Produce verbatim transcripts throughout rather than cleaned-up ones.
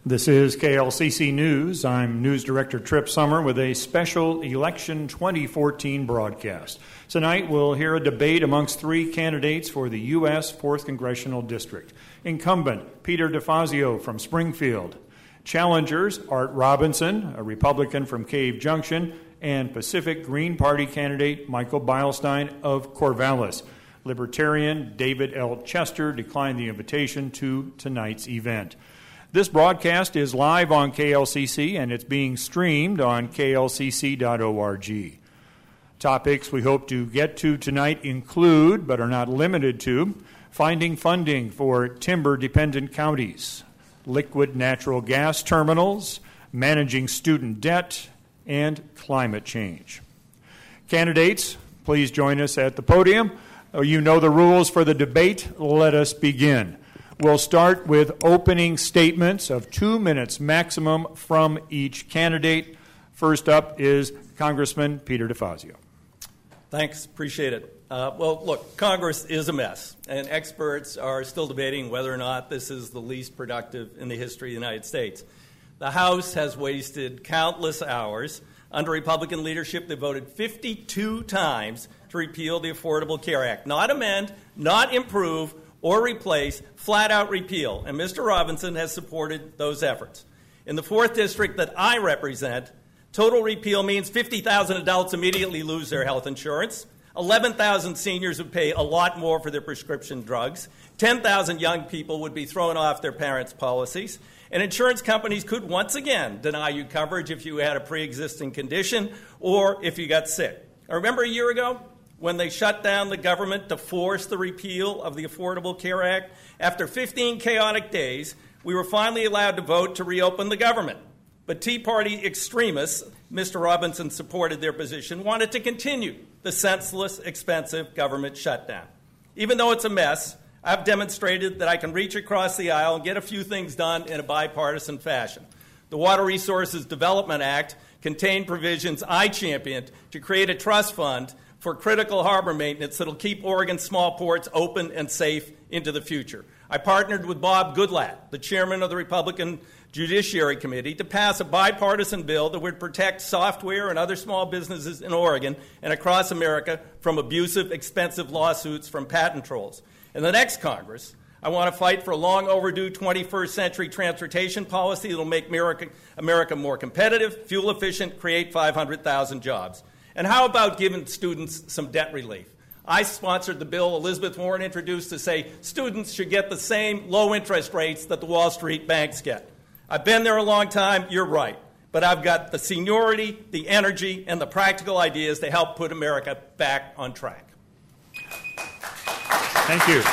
This is K L C C News. I'm News Director Trip Summer with a special Election twenty fourteen broadcast. Tonight we'll hear a debate amongst three candidates for the U S fourth Congressional District. Incumbent Peter DeFazio from Springfield. Challengers Art Robinson, a Republican from Cave Junction, and Pacific Green Party candidate Michael Beilstein of Corvallis. Libertarian David L. Chester declined the invitation to tonight's event. This broadcast is live on K L C C, and it's being streamed on K L C C dot org. Topics we hope to get to tonight include, but are not limited to, finding funding for timber-dependent counties, liquid natural gas terminals, managing student debt, and climate change. Candidates, please join us at the podium. You know the rules for the debate. Let us begin. We'll start with opening statements of two minutes maximum from each candidate. First up is Congressman Peter DeFazio. Thanks. Appreciate it. Uh, well, look, Congress is a mess, and experts are still debating whether or not this is the least productive in the history of the United States. The House has wasted countless hours. Under Republican leadership, they voted fifty-two times to repeal the Affordable Care Act. Not amend, not improve, or replace, flat-out repeal. And Mister Robinson has supported those efforts. In the fourth District that I represent, total repeal means fifty thousand adults immediately lose their health insurance, eleven thousand seniors would pay a lot more for their prescription drugs, ten thousand young people would be thrown off their parents' policies, and insurance companies could once again deny you coverage if you had a pre-existing condition or if you got sick. I remember a year ago when they shut down the government to force the repeal of the Affordable Care Act. After fifteen chaotic days, we were finally allowed to vote to reopen the government. But Tea Party extremists, Mister Robinson supported their position, wanted to continue the senseless, expensive government shutdown. Even though it's a mess, I've demonstrated that I can reach across the aisle and get a few things done in a bipartisan fashion. The Water Resources Development Act contained provisions I championed to create a trust fund for critical harbor maintenance that will keep Oregon's small ports open and safe into the future. I partnered with Bob Goodlatte, the chairman of the Republican Judiciary Committee, to pass a bipartisan bill that would protect software and other small businesses in Oregon and across America from abusive, expensive lawsuits from patent trolls. In the next Congress, I want to fight for a long overdue twenty-first century transportation policy that will make America, America more competitive, fuel efficient, create five hundred thousand jobs. And how about giving students some debt relief? I sponsored the bill Elizabeth Warren introduced to say students should get the same low interest rates that the Wall Street banks get. I've been there a long time, you're right. But I've got the seniority, the energy, and the practical ideas to help put America back on track. Thank you.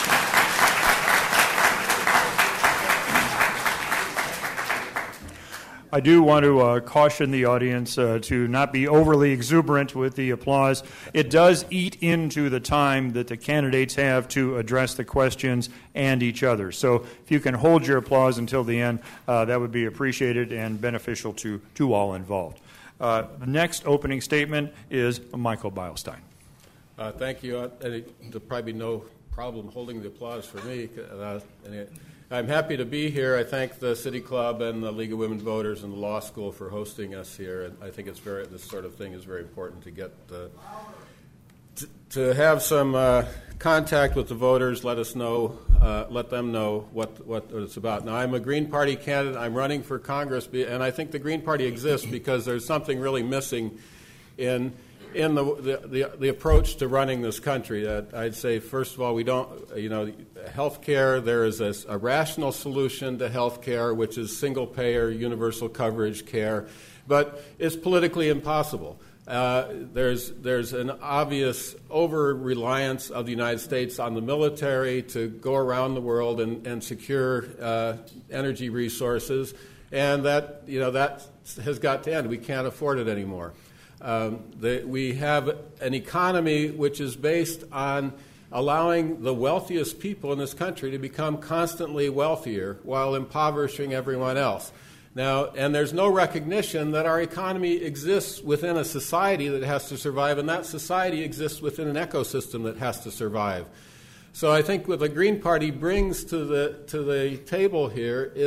I do want to uh, caution the audience uh, to not be overly exuberant with the applause. It does eat into the time that the candidates have to address the questions and each other. So if you can hold your applause until the end, uh, that would be appreciated and beneficial to, to all involved. Uh, the next opening statement is Michael Beilstein. Uh, thank you. Uh, there'll probably be no problem holding the applause for me. Uh, and I'm happy to be here. I thank the City Club and the League of Women Voters and the Law School for hosting us here. And I think it's very this sort of thing is very important to get uh, to, to have some uh, contact with the voters. Let us know, uh, let them know what what it's about. Now, I'm a Green Party candidate. I'm running for Congress, and I think the Green Party exists because there's something really missing in. In the, the, the, the approach to running this country. Uh, I'd say, first of all, we don't, you know, health care, there is a, a rational solution to health care, which is single-payer, universal coverage care, but it's politically impossible. Uh, there's, there's an obvious over-reliance of the United States on the military to go around the world and, and secure uh, energy resources, and that, you know, that has got to end. We can't afford it anymore. Um, the, we have an economy which is based on allowing the wealthiest people in this country to become constantly wealthier while impoverishing everyone else. Now, and there's no recognition that our economy exists within a society that has to survive, and that society exists within an ecosystem that has to survive. So I think what the Green Party brings to the to the table here is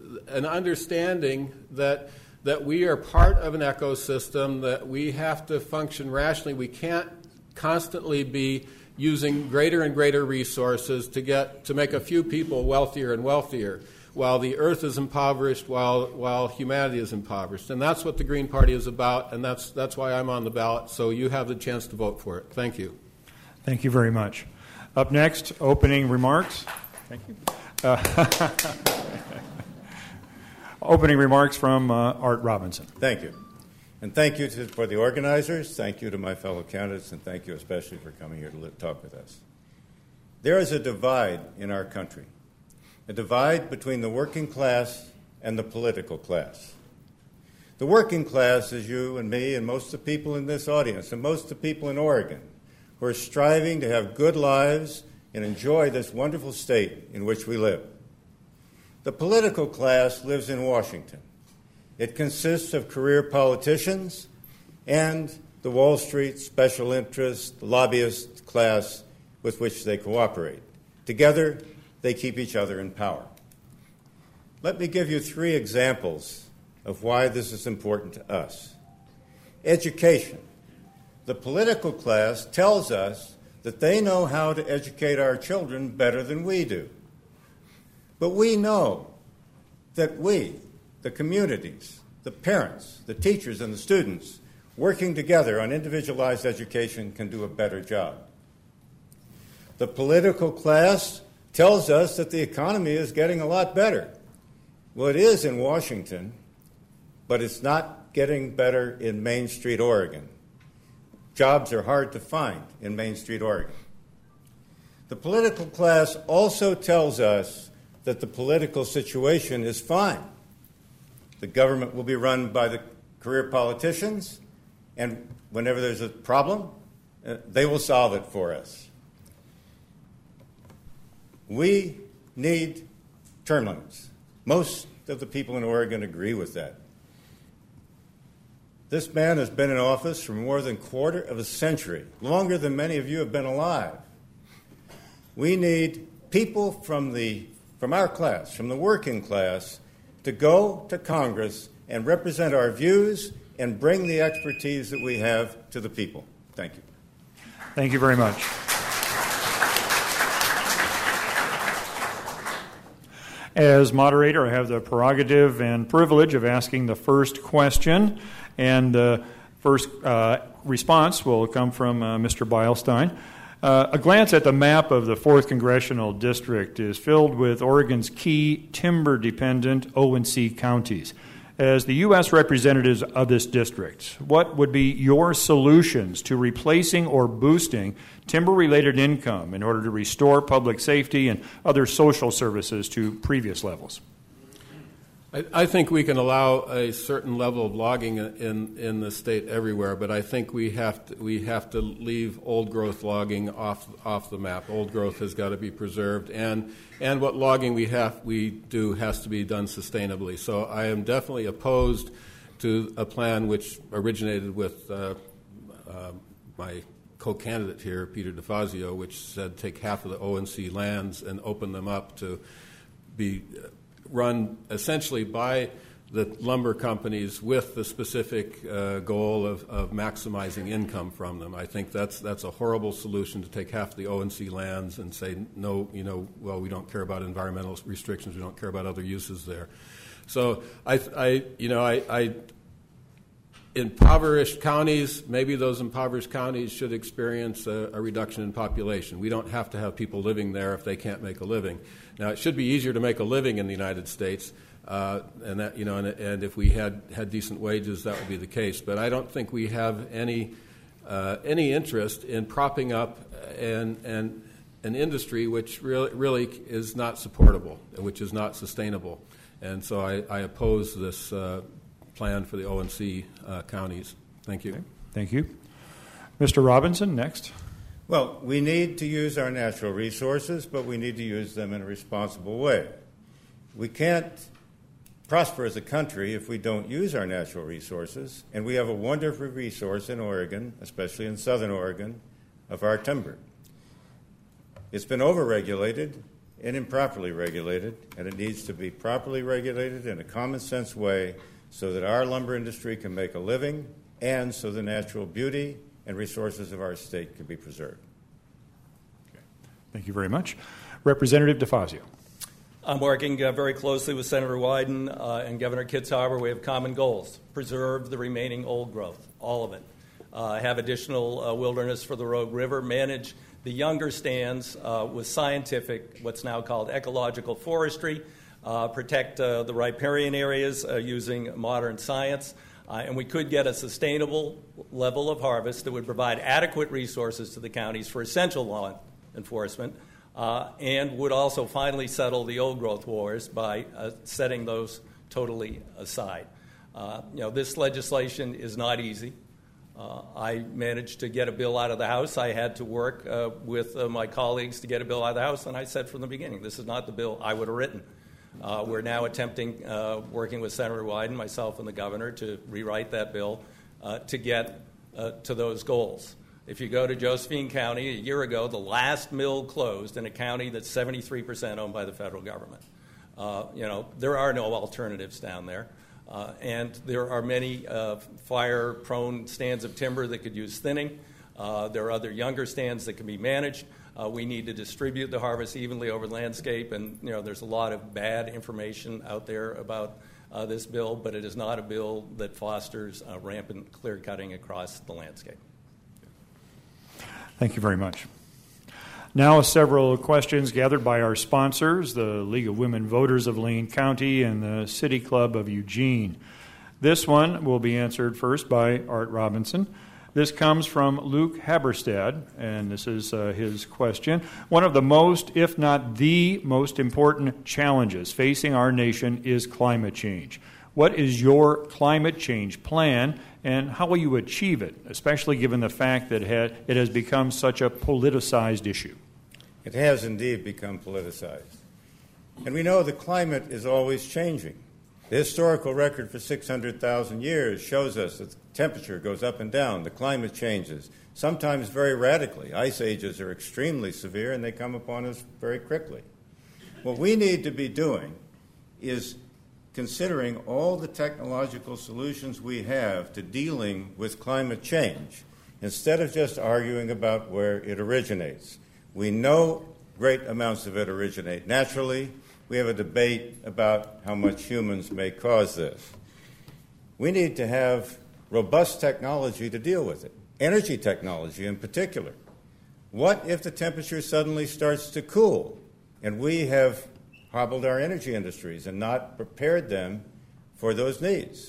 an understanding that that we are part of an ecosystem, that we have to function rationally. We can't constantly be using greater and greater resources to get to make a few people wealthier and wealthier, while the earth is impoverished, while while humanity is impoverished. And that's what the Green Party is about, and that's that's why I'm on the ballot, so you have the chance to vote for it. Thank you. Thank you very much. Up next, opening remarks. Thank you. Uh, opening remarks from uh, Art Robinson. Thank you. And thank you to, for the organizers. Thank you to my fellow candidates, and thank you especially for coming here to li- talk with us. There is a divide in our country, a divide between the working class and the political class. The working class is you and me and most of the people in this audience and most of the people in Oregon who are striving to have good lives and enjoy this wonderful state in which we live. The political class lives in Washington. It consists of career politicians and the Wall Street special interest, lobbyist class with which they cooperate. Together, they keep each other in power. Let me give you three examples of why this is important to us. Education. The political class tells us that they know how to educate our children better than we do. But we know that we, the communities, the parents, the teachers, and the students, working together on individualized education can do a better job. The political class tells us that the economy is getting a lot better. Well, it is in Washington, but it's not getting better in Main Street, Oregon. Jobs are hard to find in Main Street, Oregon. The political class also tells us that the political situation is fine. The government will be run by the career politicians, and whenever there's a problem, uh, they will solve it for us. We need term limits. Most of the people in Oregon agree with that. This man has been in office for more than a quarter of a century, longer than many of you have been alive. We need people from the from our class, from the working class, to go to Congress and represent our views and bring the expertise that we have to the people. Thank you. Thank you very much. As moderator, I have the prerogative and privilege of asking the first question, and the first uh, response will come from uh, Mister Beilstein. Uh, a glance at the map of the fourth Congressional District is filled with Oregon's key timber-dependent O and C counties. As the U S representatives of this district, what would be your solutions to replacing or boosting timber-related income in order to restore public safety and other social services to previous levels? I, I think we can allow a certain level of logging in, in the state everywhere, but I think we have to, we have to leave old growth logging off off the map. Old growth has got to be preserved, and and what logging we have we do has to be done sustainably. So I am definitely opposed to a plan which originated with uh, uh, my co-candidate here, Peter DeFazio, which said take half of the O and C lands and open them up to be run essentially by the lumber companies with the specific uh, goal of, of maximizing income from them. I think that's that's a horrible solution, to take half the O and C lands and say, no, you know, well, we don't care about environmental restrictions, we don't care about other uses there. So I, I you know, I, I impoverished counties, maybe those impoverished counties should experience a, a reduction in population. We don't have to have people living there if they can't make a living. Now, it should be easier to make a living in the United States, uh, and that, you know, and, and if we had, had decent wages, that would be the case. But I don't think we have any uh, any interest in propping up an an, an industry which really really is not supportable, which is not sustainable, and so I, I oppose this uh, plan for the O and C uh, counties. Thank you. Okay. Thank you. Mister Robinson, next. Well, we need to use our natural resources, but we need to use them in a responsible way. We can't prosper as a country if we don't use our natural resources, and we have a wonderful resource in Oregon, especially in southern Oregon, of our timber. It's been overregulated, and improperly regulated, and it needs to be properly regulated in a common sense way so that our lumber industry can make a living and so the natural beauty and resources of our state can be preserved. Okay. Thank you very much. Representative DeFazio. I'm working uh, very closely with Senator Wyden uh, and Governor Kitzhaber. We have common goals. Preserve the remaining old growth, all of it. Uh, have additional uh, wilderness for the Rogue River. Manage the younger stands uh, with scientific, what's now called ecological forestry. Uh, protect uh, the riparian areas uh, using modern science. Uh, and we could get a sustainable level of harvest that would provide adequate resources to the counties for essential law enforcement. Uh, and would also finally settle the old growth wars by uh, setting those totally aside. Uh, you know, this legislation is not easy. Uh, I managed to get a bill out of the House. I had to work uh, with uh, my colleagues to get a bill out of the House, and I said from the beginning, this is not the bill I would have written. Uh, we're now attempting, uh, working with Senator Wyden, myself, and the governor to rewrite that bill uh, to get uh, to those goals. If you go to Josephine County, a year ago, the last mill closed in a county that's seventy-three percent owned by the federal government. Uh, you know, there are no alternatives down there. Uh, and there are many uh, fire-prone stands of timber that could use thinning. Uh, there are other younger stands that can be managed. Uh, we need to distribute the harvest evenly over the landscape. And, you know, there's a lot of bad information out there about uh, this bill, but it is not a bill that fosters uh, rampant clear-cutting across the landscape. Thank you very much. Now, several questions gathered by our sponsors, the League of Women Voters of Lane County and the City Club of Eugene. This one will be answered first by Art Robinson. This comes from Luke Haberstad, and this is uh, his question. One of the most, if not the most important challenges facing our nation is climate change. What is your climate change plan, and how will you achieve it, especially given the fact that it has become such a politicized issue? It has indeed become politicized. And we know the climate is always changing. The historical record for six hundred thousand years shows us that the temperature goes up and down, the climate changes, sometimes very radically. Ice ages are extremely severe, and they come upon us very quickly. What we need to be doing is considering all the technological solutions we have to dealing with climate change, instead of just arguing about where it originates. We know great amounts of it originate naturally. We have a debate about how much humans may cause this. We need to have robust technology to deal with it, energy technology in particular. What if the temperature suddenly starts to cool and we have hobbled our energy industries and not prepared them for those needs?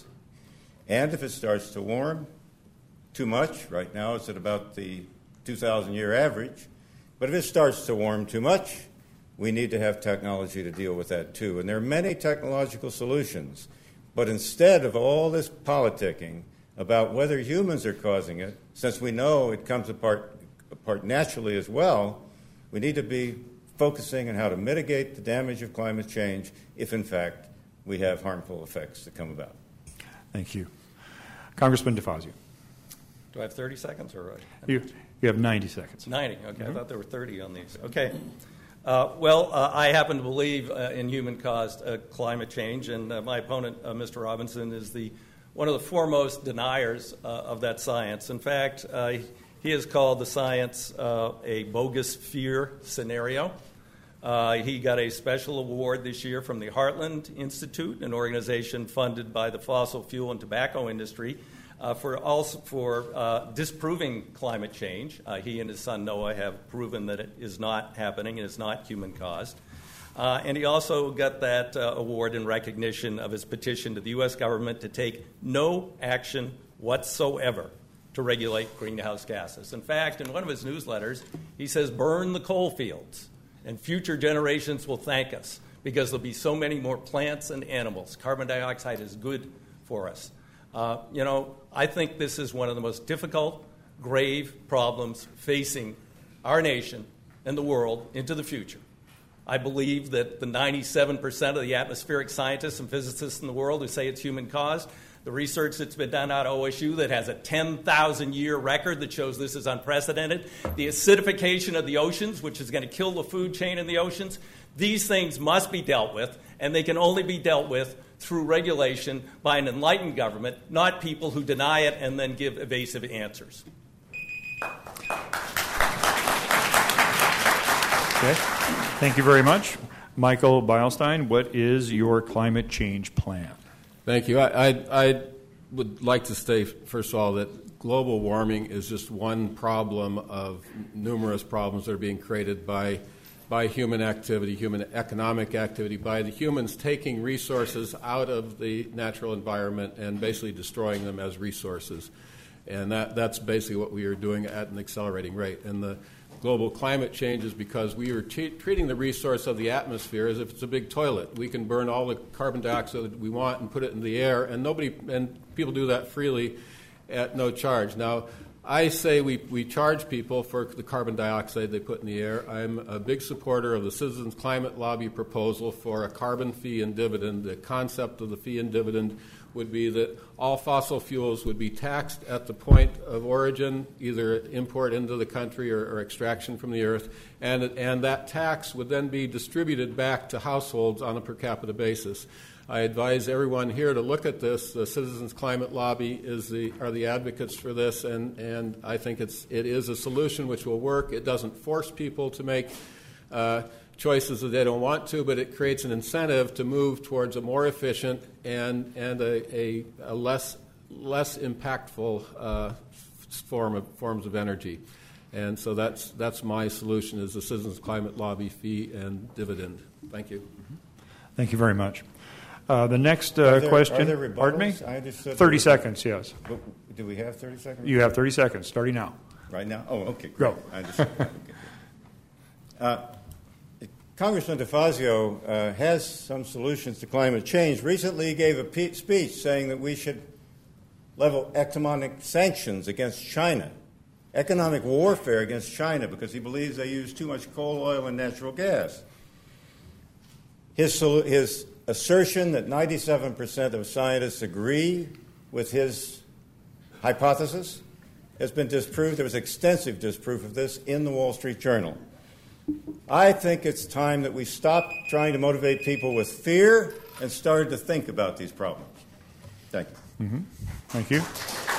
And if it starts to warm too much, right now it's at about the two thousand year average, but if it starts to warm too much, we need to have technology to deal with that too. And there are many technological solutions, but instead of all this politicking about whether humans are causing it, since we know it comes apart, apart naturally as well, we need to be focusing on how to mitigate the damage of climate change if, in fact, we have harmful effects that come about. Thank you. Congressman DeFazio. Do I have thirty seconds? or You, you have ninety seconds. ninety, okay. Mm-hmm. I thought there were thirty on these. Okay. Uh, well, uh, I happen to believe uh, in human-caused uh, climate change, and uh, my opponent, uh, Mister Robinson, is the one of the foremost deniers uh, of that science. In fact, uh, he has called the science uh, a bogus fear scenario. Uh, he got a special award this year from the Heartland Institute, an organization funded by the fossil fuel and tobacco industry, uh, for also for uh, disproving climate change. Uh, he and his son Noah have proven that it is not happening and is not human-caused. Uh, and he also got that uh, award in recognition of his petition to the U S government to take no action whatsoever to regulate greenhouse gases. In fact, in one of his newsletters, he says, burn the coal fields, and future generations will thank us because there'll be so many more plants and animals. Carbon dioxide is good for us. Uh, you know, I think this is one of the most difficult, grave problems facing our nation and the world into the future. I believe that the ninety-seven percent of the atmospheric scientists and physicists in the world who say it's human-caused, the research that's been done out of O S U that has a ten thousand year record that shows this is unprecedented, the acidification of the oceans, which is going to kill the food chain in the oceans, These things must be dealt with, and they can only be dealt with through regulation by an enlightened government, not people who deny it and then give evasive answers. Okay. Thank you very much. Michael Beilstein, what is your climate change plan? Thank you. I, I, I would like to say, first of all, that global warming is just one problem of numerous problems that are being created by by human activity, human economic activity, by the humans taking resources out of the natural environment and basically destroying them as resources. And that, that's basically what we are doing at an accelerating rate. And the global climate change is because we are t- treating the resource of the atmosphere as if it's a big toilet. We can burn all the carbon dioxide that we want and put it in the air, and nobody and people do that freely at no charge. Now, I say we, we charge people for the carbon dioxide they put in the air. I'm a big supporter of the Citizens Climate Lobby proposal for a carbon fee and dividend. The concept of the fee and dividend would be that all fossil fuels would be taxed at the point of origin, either import into the country or, or extraction from the earth, and, and that tax would then be distributed back to households on a per capita basis. I advise everyone here to look at this. The Citizens Climate Lobby is the, are the advocates for this, and, and I think it's, it is a solution which will work. It doesn't force people to make uh, choices that they don't want to, but it creates an incentive to move towards a more efficient and, and a, a, a less, less impactful uh, form of, forms of energy. And so that's, that's my solution, is the Citizens Climate Lobby fee and dividend. Thank you. Thank you very much. Uh, the next uh, Are there- question. are there rebuttals? Pardon me? I understood thirty there were- seconds, yes. But do we have thirty seconds? You have thirty seconds, starting now. Right now? Oh, okay. Go. Great. I understand. Okay. Uh, Congressman DeFazio uh, has some solutions to climate change. Recently, he gave a pe- speech saying that we should level economic sanctions against China, economic warfare against China, because he believes they use too much coal, oil, and natural gas. His, sol- his assertion that ninety-seven percent of scientists agree with his hypothesis has been disproved. There was extensive disproof of this in the Wall Street Journal. I think it's time that we stop trying to motivate people with fear and started to think about these problems. Thank you. Mm-hmm. Thank you.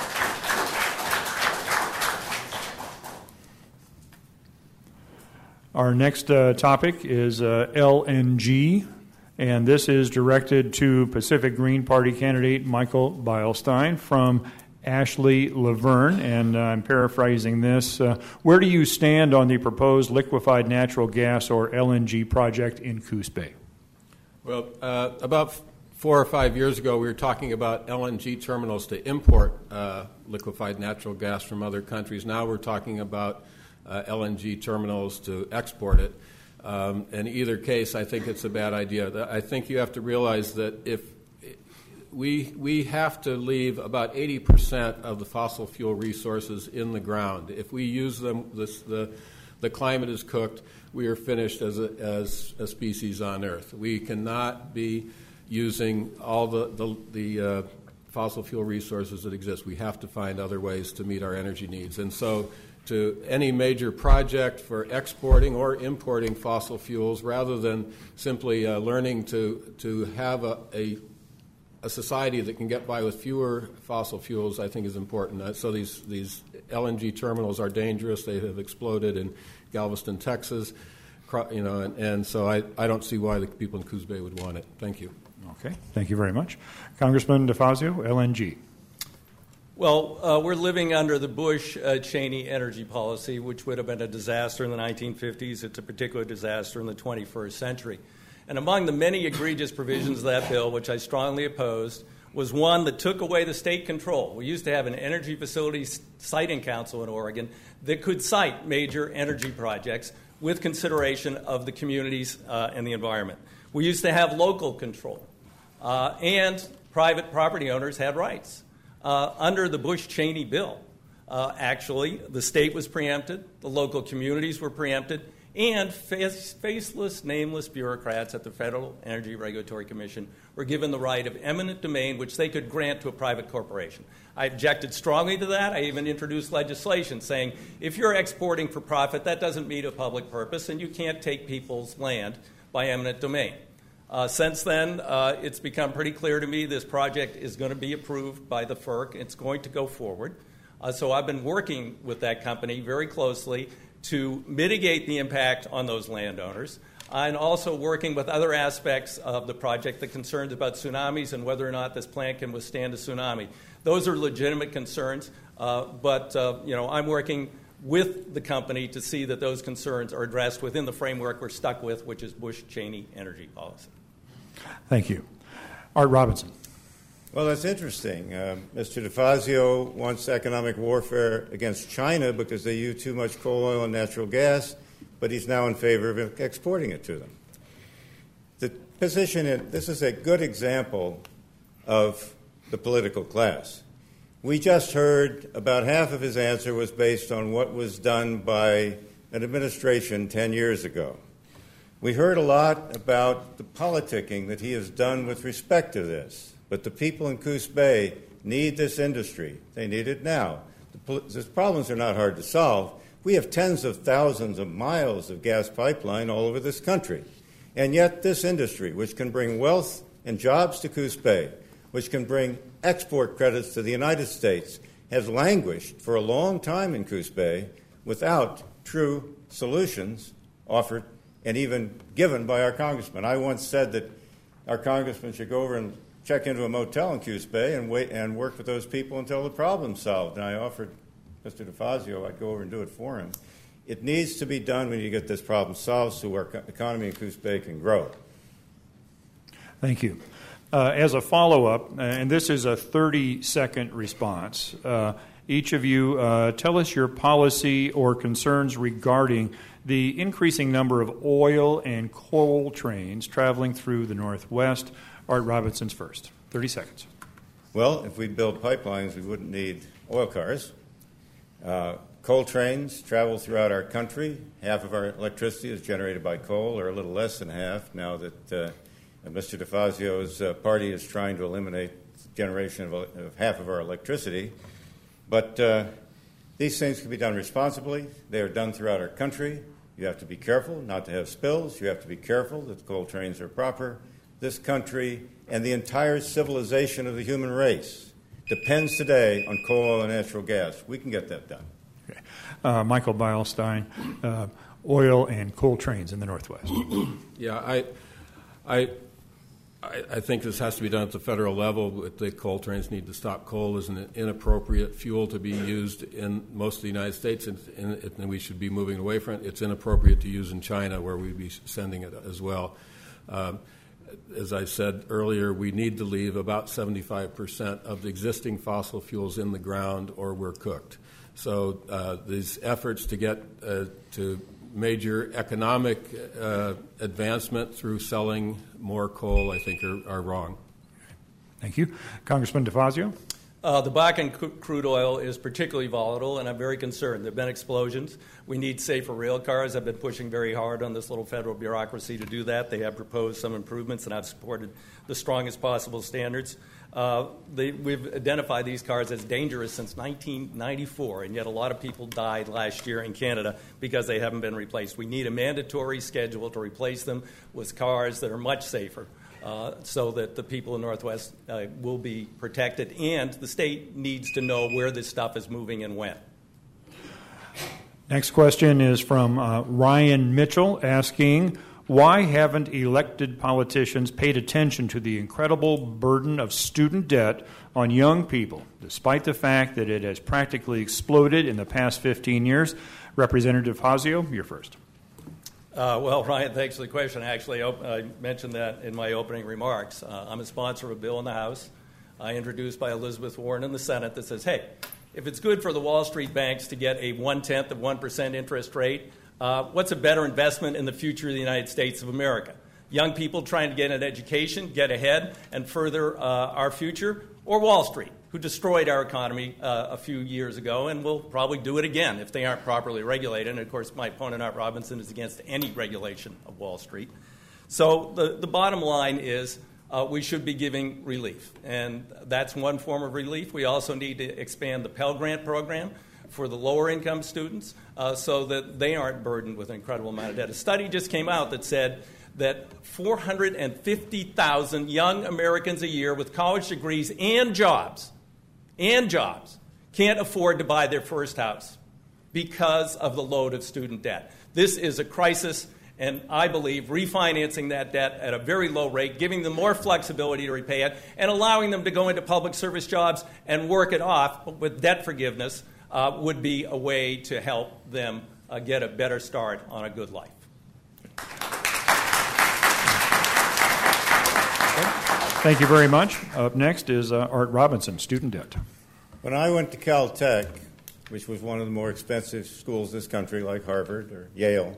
Our next uh, topic is uh, L N G, and this is directed to Pacific Green Party candidate Michael Beilstein from Ashley Laverne, and uh, I'm paraphrasing this. Uh, where do you stand on the proposed liquefied natural gas, or L N G, project in Coos Bay? Well, uh, about four or five years ago, we were talking about L N G terminals to import uh, liquefied natural gas from other countries. Now we're talking about uh, L N G terminals to export it. Um, in either case, I think it's a bad idea. I think you have to realize that if we we have to leave about eighty percent of the fossil fuel resources in the ground. If we use them, this, the the climate is cooked. We are finished as a, as a species on Earth. We cannot be using all the the, the uh, fossil fuel resources that exist. We have to find other ways to meet our energy needs. And so, to any major project for exporting or importing fossil fuels, rather than simply uh, learning to to have a, a a society that can get by with fewer fossil fuels, I think, is important. Uh, so these these L N G terminals are dangerous. They have exploded in Galveston, Texas, you know, and, and so I, I don't see why the people in Coos Bay would want it. Thank you. Okay, thank you very much. Congressman DeFazio, L N G. Well, uh, we're living under the Bush-Cheney energy policy, which would have been a disaster in the nineteen fifties. It's a particular disaster in the twenty-first century. And among the many egregious provisions of that bill, which I strongly opposed, was one that took away the state control. We used to have an energy facilities siting council in Oregon that could cite major energy projects with consideration of the communities uh, and the environment. We used to have local control, uh, and private property owners had rights. Uh, under the Bush-Cheney bill, uh, actually, the state was preempted, the local communities were preempted, and face, faceless, nameless bureaucrats at the Federal Energy Regulatory Commission were given the right of eminent domain, which they could grant to a private corporation. I objected strongly to that. I even introduced legislation saying if you're exporting for profit, that doesn't meet a public purpose, and you can't take people's land by eminent domain. Uh, since then, uh, it's become pretty clear to me this project is going to be approved by the F E R C. It's going to go forward. Uh, so I've been working with that company very closely to mitigate the impact on those landowners, and also working with other aspects of the project, the concerns about tsunamis and whether or not this plant can withstand a tsunami. Those are legitimate concerns, uh, but uh, you know, I'm working with the company to see that those concerns are addressed within the framework we're stuck with, which is Bush-Cheney energy policy. Thank you. Art Robinson. Well, that's interesting. Uh, Mister DeFazio wants economic warfare against China because they use too much coal, oil, and natural gas, but he's now in favor of exporting it to them. The position, in, this is a good example of the political class. We just heard about half of his answer was based on what was done by an administration ten years ago. We heard a lot about the politicking that he has done with respect to this, but the people in Coos Bay need this industry. They need it now. The, the problems are not hard to solve. We have tens of thousands of miles of gas pipeline all over this country, and yet this industry, which can bring wealth and jobs to Coos Bay, which can bring export credits to the United States, has languished for a long time in Coos Bay without true solutions offered and even given by our congressman. I once said that our congressman should go over and check into a motel in Coos Bay and wait and work with those people until the problem's solved. And I offered Mister DeFazio I'd go over and do it for him. It needs to be done when you get this problem solved so our economy in Coos Bay can grow. Thank you. Uh, as a follow-up, and this is a thirty-second response, uh, each of you uh, tell us your policy or concerns regarding the increasing number of oil and coal trains traveling through the Northwest. Art Robinson's first. thirty seconds. Well, if we build pipelines, we wouldn't need oil cars. Uh, coal trains travel throughout our country. Half of our electricity is generated by coal, or a little less than half, now that uh, Mister DeFazio's uh, party is trying to eliminate generation of, of half of our electricity. But uh, these things can be done responsibly. They are done throughout our country. You have to be careful not to have spills. You have to be careful that the coal trains are proper. This country and the entire civilization of the human race depends today on coal, oil, and natural gas. We can get that done. Okay. Uh, Michael Beilstein, uh, oil and coal trains in the Northwest. Yeah, I, I, I think this has to be done at the federal level. The coal trains need to stop. Coal is an inappropriate fuel to be used in most of the United States, and, and we should be moving away from it. It's inappropriate to use in China, where we'd be sending it as well. Um, As I said earlier, we need to leave about seventy-five percent of the existing fossil fuels in the ground, or we're cooked. So uh, these efforts to get uh, to major economic uh, advancement through selling more coal, I think, are, are wrong. Thank you. Congressman DeFazio. Uh, the Bakken c- crude oil is particularly volatile, and I'm very concerned. There have been explosions. We need safer rail cars. I've been pushing very hard on this little federal bureaucracy to do that. They have proposed some improvements, and I've supported the strongest possible standards. Uh, they, we've identified these cars as dangerous since nineteen ninety-four, and yet a lot of people died last year in Canada because they haven't been replaced. We need a mandatory schedule to replace them with cars that are much safer. Uh, so that the people in Northwest uh, will be protected, and the state needs to know where this stuff is moving and when. Next question is from uh, Ryan Mitchell, asking, why haven't elected politicians paid attention to the incredible burden of student debt on young people, despite the fact that it has practically exploded in the past fifteen years? Representative DeFazio, you're first. Uh, well, Ryan, thanks for the question. Actually, I mentioned that in my opening remarks. Uh, I'm a sponsor of a bill in the House, uh, introduced by Elizabeth Warren in the Senate, that says, hey, if it's good for the Wall Street banks to get a one-tenth of one percent interest rate, uh, what's a better investment in the future of the United States of America? Young people trying to get an education, get ahead, and further uh, our future, or Wall Street, who destroyed our economy uh, a few years ago and will probably do it again if they aren't properly regulated. And, of course, my opponent, Art Robinson, is against any regulation of Wall Street. So the, the bottom line is uh, we should be giving relief, and that's one form of relief. We also need to expand the Pell Grant program for the lower-income students uh, so that they aren't burdened with an incredible amount of debt. A study just came out that said that four hundred fifty thousand young Americans a year with college degrees and jobs, and jobs, can't afford to buy their first house because of the load of student debt. This is a crisis, and I believe refinancing that debt at a very low rate, giving them more flexibility to repay it, and allowing them to go into public service jobs and work it off with debt forgiveness uh, would be a way to help them uh, get a better start on a good life. Thank you very much. Up next is uh, Art Robinson, student debt. When I went to Caltech, which was one of the more expensive schools in this country, like Harvard or Yale,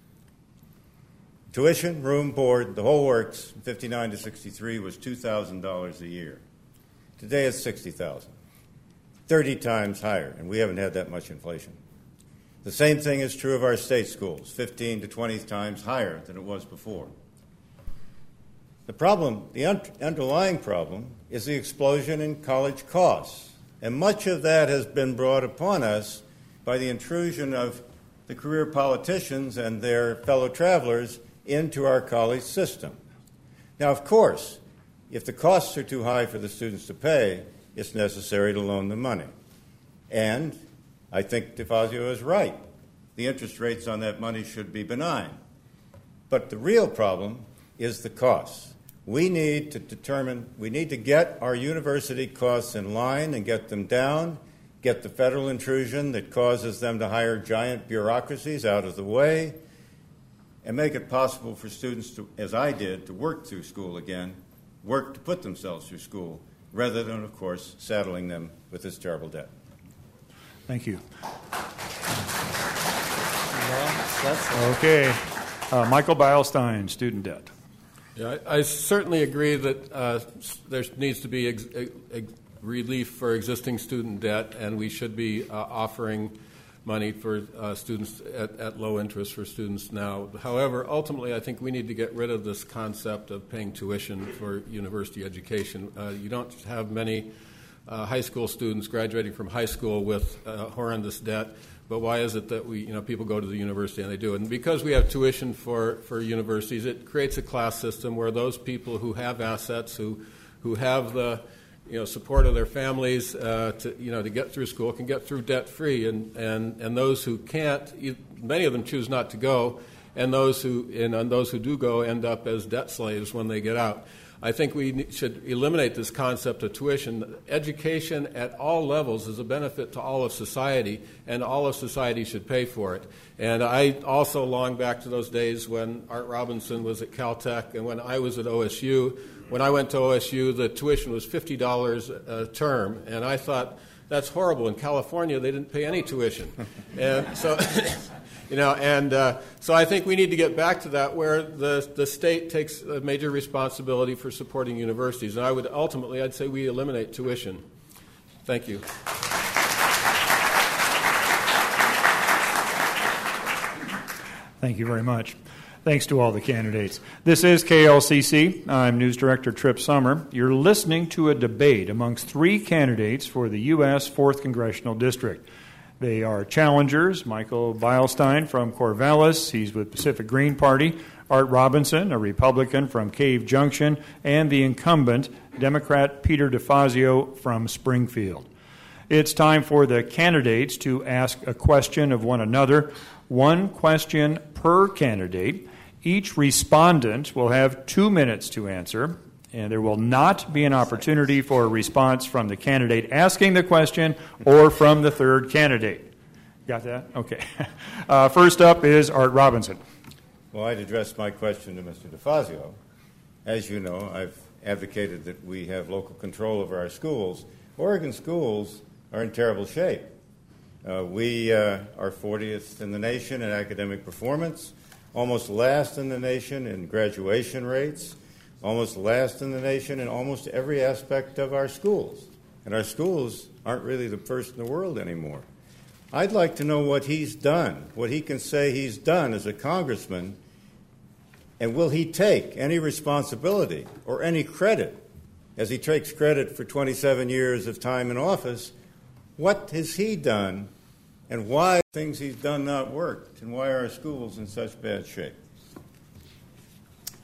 tuition, room, board, the whole works, fifty-nine to sixty-three was two thousand dollars a year. Today it's sixty thousand dollars, thirty times higher, and we haven't had that much inflation. The same thing is true of our state schools, fifteen to twenty times higher than it was before. The problem, the un- underlying problem, is the explosion in college costs. And much of that has been brought upon us by the intrusion of the career politicians and their fellow travelers into our college system. Now, of course, if the costs are too high for the students to pay, it's necessary to loan them money. And I think DeFazio is right. The interest rates on that money should be benign. But the real problem is the costs. We need to determine, we need to get our university costs in line and get them down, get the federal intrusion that causes them to hire giant bureaucracies out of the way, and make it possible for students to, as I did, to work through school again, work to put themselves through school, rather than, of course, saddling them with this terrible debt. Thank you. Okay. Uh, Michael Beilstein, student debt. Yeah, I, I certainly agree that uh, there needs to be ex- ex- relief for existing student debt, and we should be uh, offering money for uh, students at, at low interest for students now. However, ultimately, I think we need to get rid of this concept of paying tuition for university education. Uh, you don't have many uh, high school students graduating from high school with uh, horrendous debt. But why is it that we, you know, people go to the university and they do it? And because we have tuition for, for universities, it creates a class system where those people who have assets, who who have the, you know, support of their families uh, to, you know, to get through school can get through debt free, and, and, and those who can't, many of them choose not to go, and those who and, and those who do go end up as debt slaves when they get out. I think we should eliminate this concept of tuition. Education at all levels is a benefit to all of society, and all of society should pay for it. And I also long back to those days when Art Robinson was at Caltech and when I was at O S U. When I went to O S U, the tuition was fifty dollars a term, and I thought, that's horrible. In California, they didn't pay any tuition. And so... You know, and uh, so I think we need to get back to that where the, the state takes a major responsibility for supporting universities. And I would ultimately, I'd say we eliminate tuition. Thank you. Thank you very much. Thanks to all the candidates. This is K L C C. I'm News Director Trip Summer. You're listening to a debate amongst three candidates for the U S fourth Congressional District. They are challengers, Michael Beilstein from Corvallis, he's with Pacific Green Party, Art Robinson, a Republican from Cave Junction, and the incumbent, Democrat Peter DeFazio from Springfield. It's time for the candidates to ask a question of one another, one question per candidate. Each respondent will have two minutes to answer, and there will not be an opportunity for a response from the candidate asking the question or from the third candidate. Got that? Okay. Uh, first up is Art Robinson. Well, I'd address my question to Mister DeFazio. As you know, I've advocated that we have local control over our schools. Oregon schools are in terrible shape. Uh, we uh, are fortieth in the nation in academic performance, almost last in the nation in graduation rates, almost last in the nation in almost every aspect of our schools. And our schools aren't really the first in the world anymore. I'd like to know what he's done, what he can say he's done as a congressman, and will he take any responsibility or any credit, as he takes credit for twenty-seven years of time in office. What has he done, and why things he's done not worked, and why are our schools in such bad shape?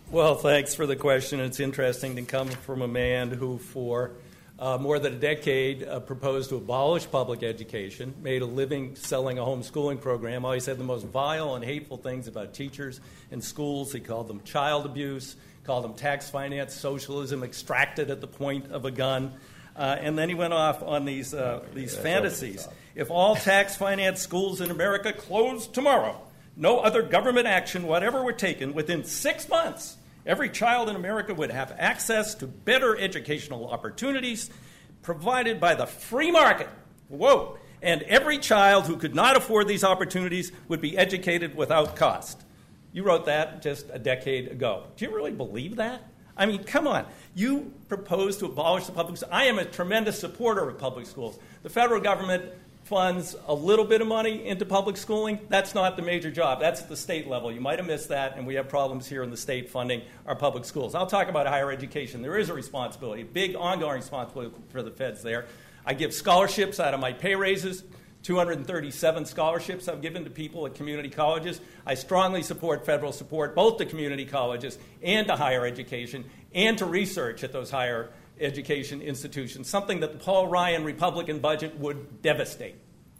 Well, thanks for the question. It's interesting to come from a man who, for uh, more than a decade, uh, proposed to abolish public education, made a living selling a homeschooling program, always said the most vile and hateful things about teachers and schools. He called them child abuse, called them tax finance, socialism extracted at the point of a gun. Uh, and then he went off on these, uh, these fantasies. If all tax finance schools in America closed tomorrow, no other government action, whatever were taken, within six months, every child in America would have access to better educational opportunities provided by the free market. Whoa. And every child who could not afford these opportunities would be educated without cost. You wrote that just a decade ago. Do you really believe that? I mean, come on. You propose to abolish the public schools. I am a tremendous supporter of public schools. The federal government funds a little bit of money into public schooling. That's not the major job. That's at the state level. You might have missed that, and we have problems here in the state funding our public schools. I'll talk about higher education. There is a responsibility, a big ongoing responsibility for the feds there. I give scholarships out of my pay raises, two hundred thirty-seven scholarships I've given to people at community colleges. I strongly support federal support, both to community colleges and to higher education and to research at those higher education institutions, something that the Paul Ryan Republican budget would devastate.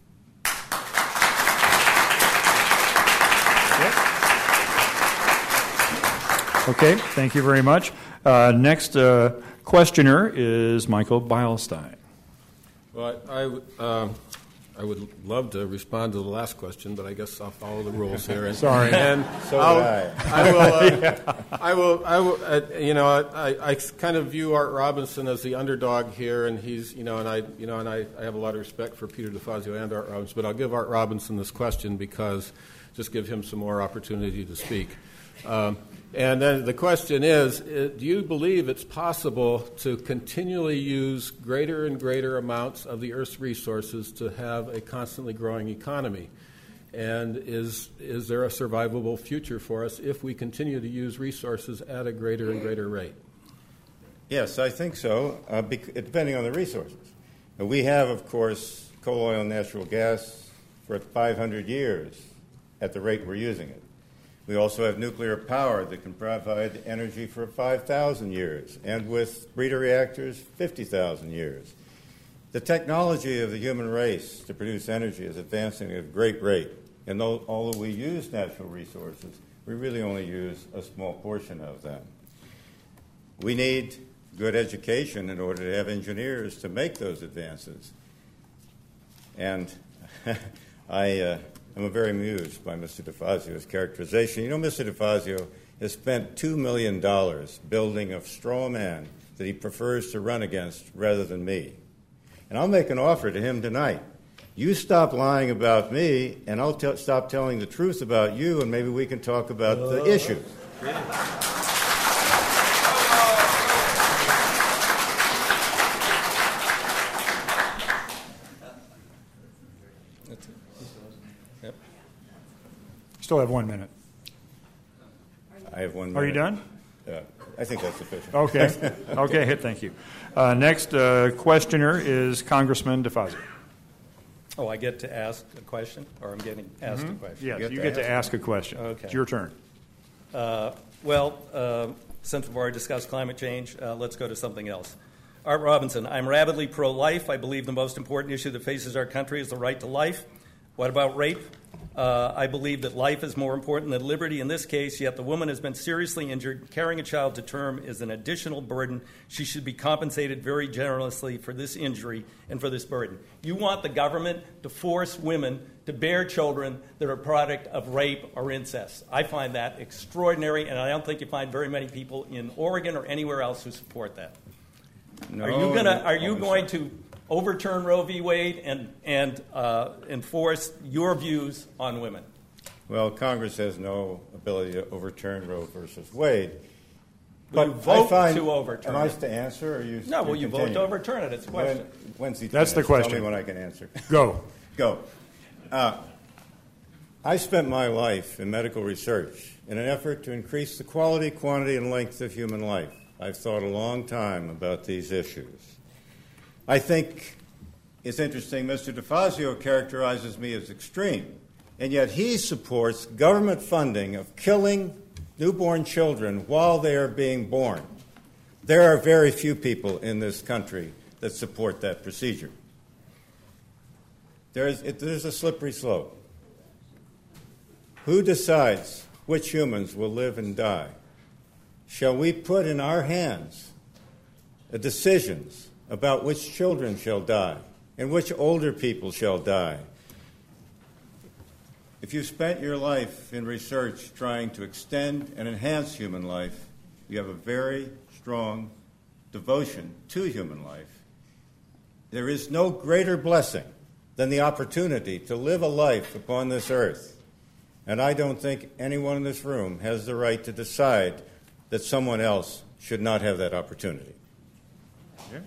Okay, thank you very much. Uh, next uh, questioner is Michael Beilstein. Well, I, uh, I would love to respond to the last question, but I guess I'll follow the rules here. And, Sorry. And So I'll, did I. I will. Uh, yeah. I will. I will. Uh, you know, I, I kind of view Art Robinson as the underdog here, and he's, you know, and I, you know, and I, I have a lot of respect for Peter DeFazio and Art Robinson, but I'll give Art Robinson this question because just give him some more opportunity to speak. Um, And then the question is, do you believe it's possible to continually use greater and greater amounts of the Earth's resources to have a constantly growing economy? And is is there a survivable future for us if we continue to use resources at a greater and greater rate? Yes, I think so, uh, bec- depending on the resources. Uh, we have, of course, coal, oil, and natural gas for five hundred years at the rate we're using it. We also have nuclear power that can provide energy for five thousand years, and with breeder reactors, fifty thousand years. The technology of the human race to produce energy is advancing at a great rate, and though, although we use natural resources, we really only use a small portion of them. We need good education in order to have engineers to make those advances. And I... Uh, I'm very amused by Mister DeFazio's characterization. You know, Mister DeFazio has spent two million dollars building a straw man that he prefers to run against rather than me. And I'll make an offer to him tonight. You stop lying about me, and I'll t- stop telling the truth about you, and maybe we can talk about the issues. Still have one minute. I have one minute. Are you done? Uh, I think that's sufficient. Okay. Okay, thank you. Uh, next uh, questioner is Congressman DeFazio. Oh, I get to ask a question, or I'm getting asked Mm-hmm. a question? Yes, You you get get to to ask a question. Okay. It's your turn. Uh, well, uh, since we've already discussed climate change, uh, let's go to something else. Art Robinson, I'm rabidly pro-life. I believe the most important issue that faces our country is the right to life. What about rape? Uh, I believe that life is more important than liberty in this case, yet the woman has been seriously injured. Carrying a child to term is an additional burden. She should be compensated very generously for this injury and for this burden. You want the government to force women to bear children that are a product of rape or incest. I find that extraordinary, and I don't think you find very many people in Oregon or anywhere else who support that. No, are you gonna? Are you I'm going sorry. to overturn Roe v. Wade and and uh, enforce your views on women? Well, Congress has no ability to overturn Roe versus Wade. Will But you vote I find, to overturn am I it? to answer, or you? No, will you vote to continue? overturn it? It's a question. When, when's the That's the chance? Tell question. me when I can answer. Go. Go. Uh, I spent my life in medical research in an effort to increase the quality, quantity, and length of human life. I've thought a long time about these issues. I think it's interesting, Mister DeFazio characterizes me as extreme, and yet he supports government funding of killing newborn children while they are being born. There are very few people in this country that support that procedure. There's, it, there's a slippery slope. Who decides which humans will live and die? Shall we put in our hands the decisions about which children shall die and which older people shall die? If you spent your life in research trying to extend and enhance human life, you have a very strong devotion to human life. There is no greater blessing than the opportunity to live a life upon this earth. And I don't think anyone in this room has the right to decide that someone else should not have that opportunity. Yeah.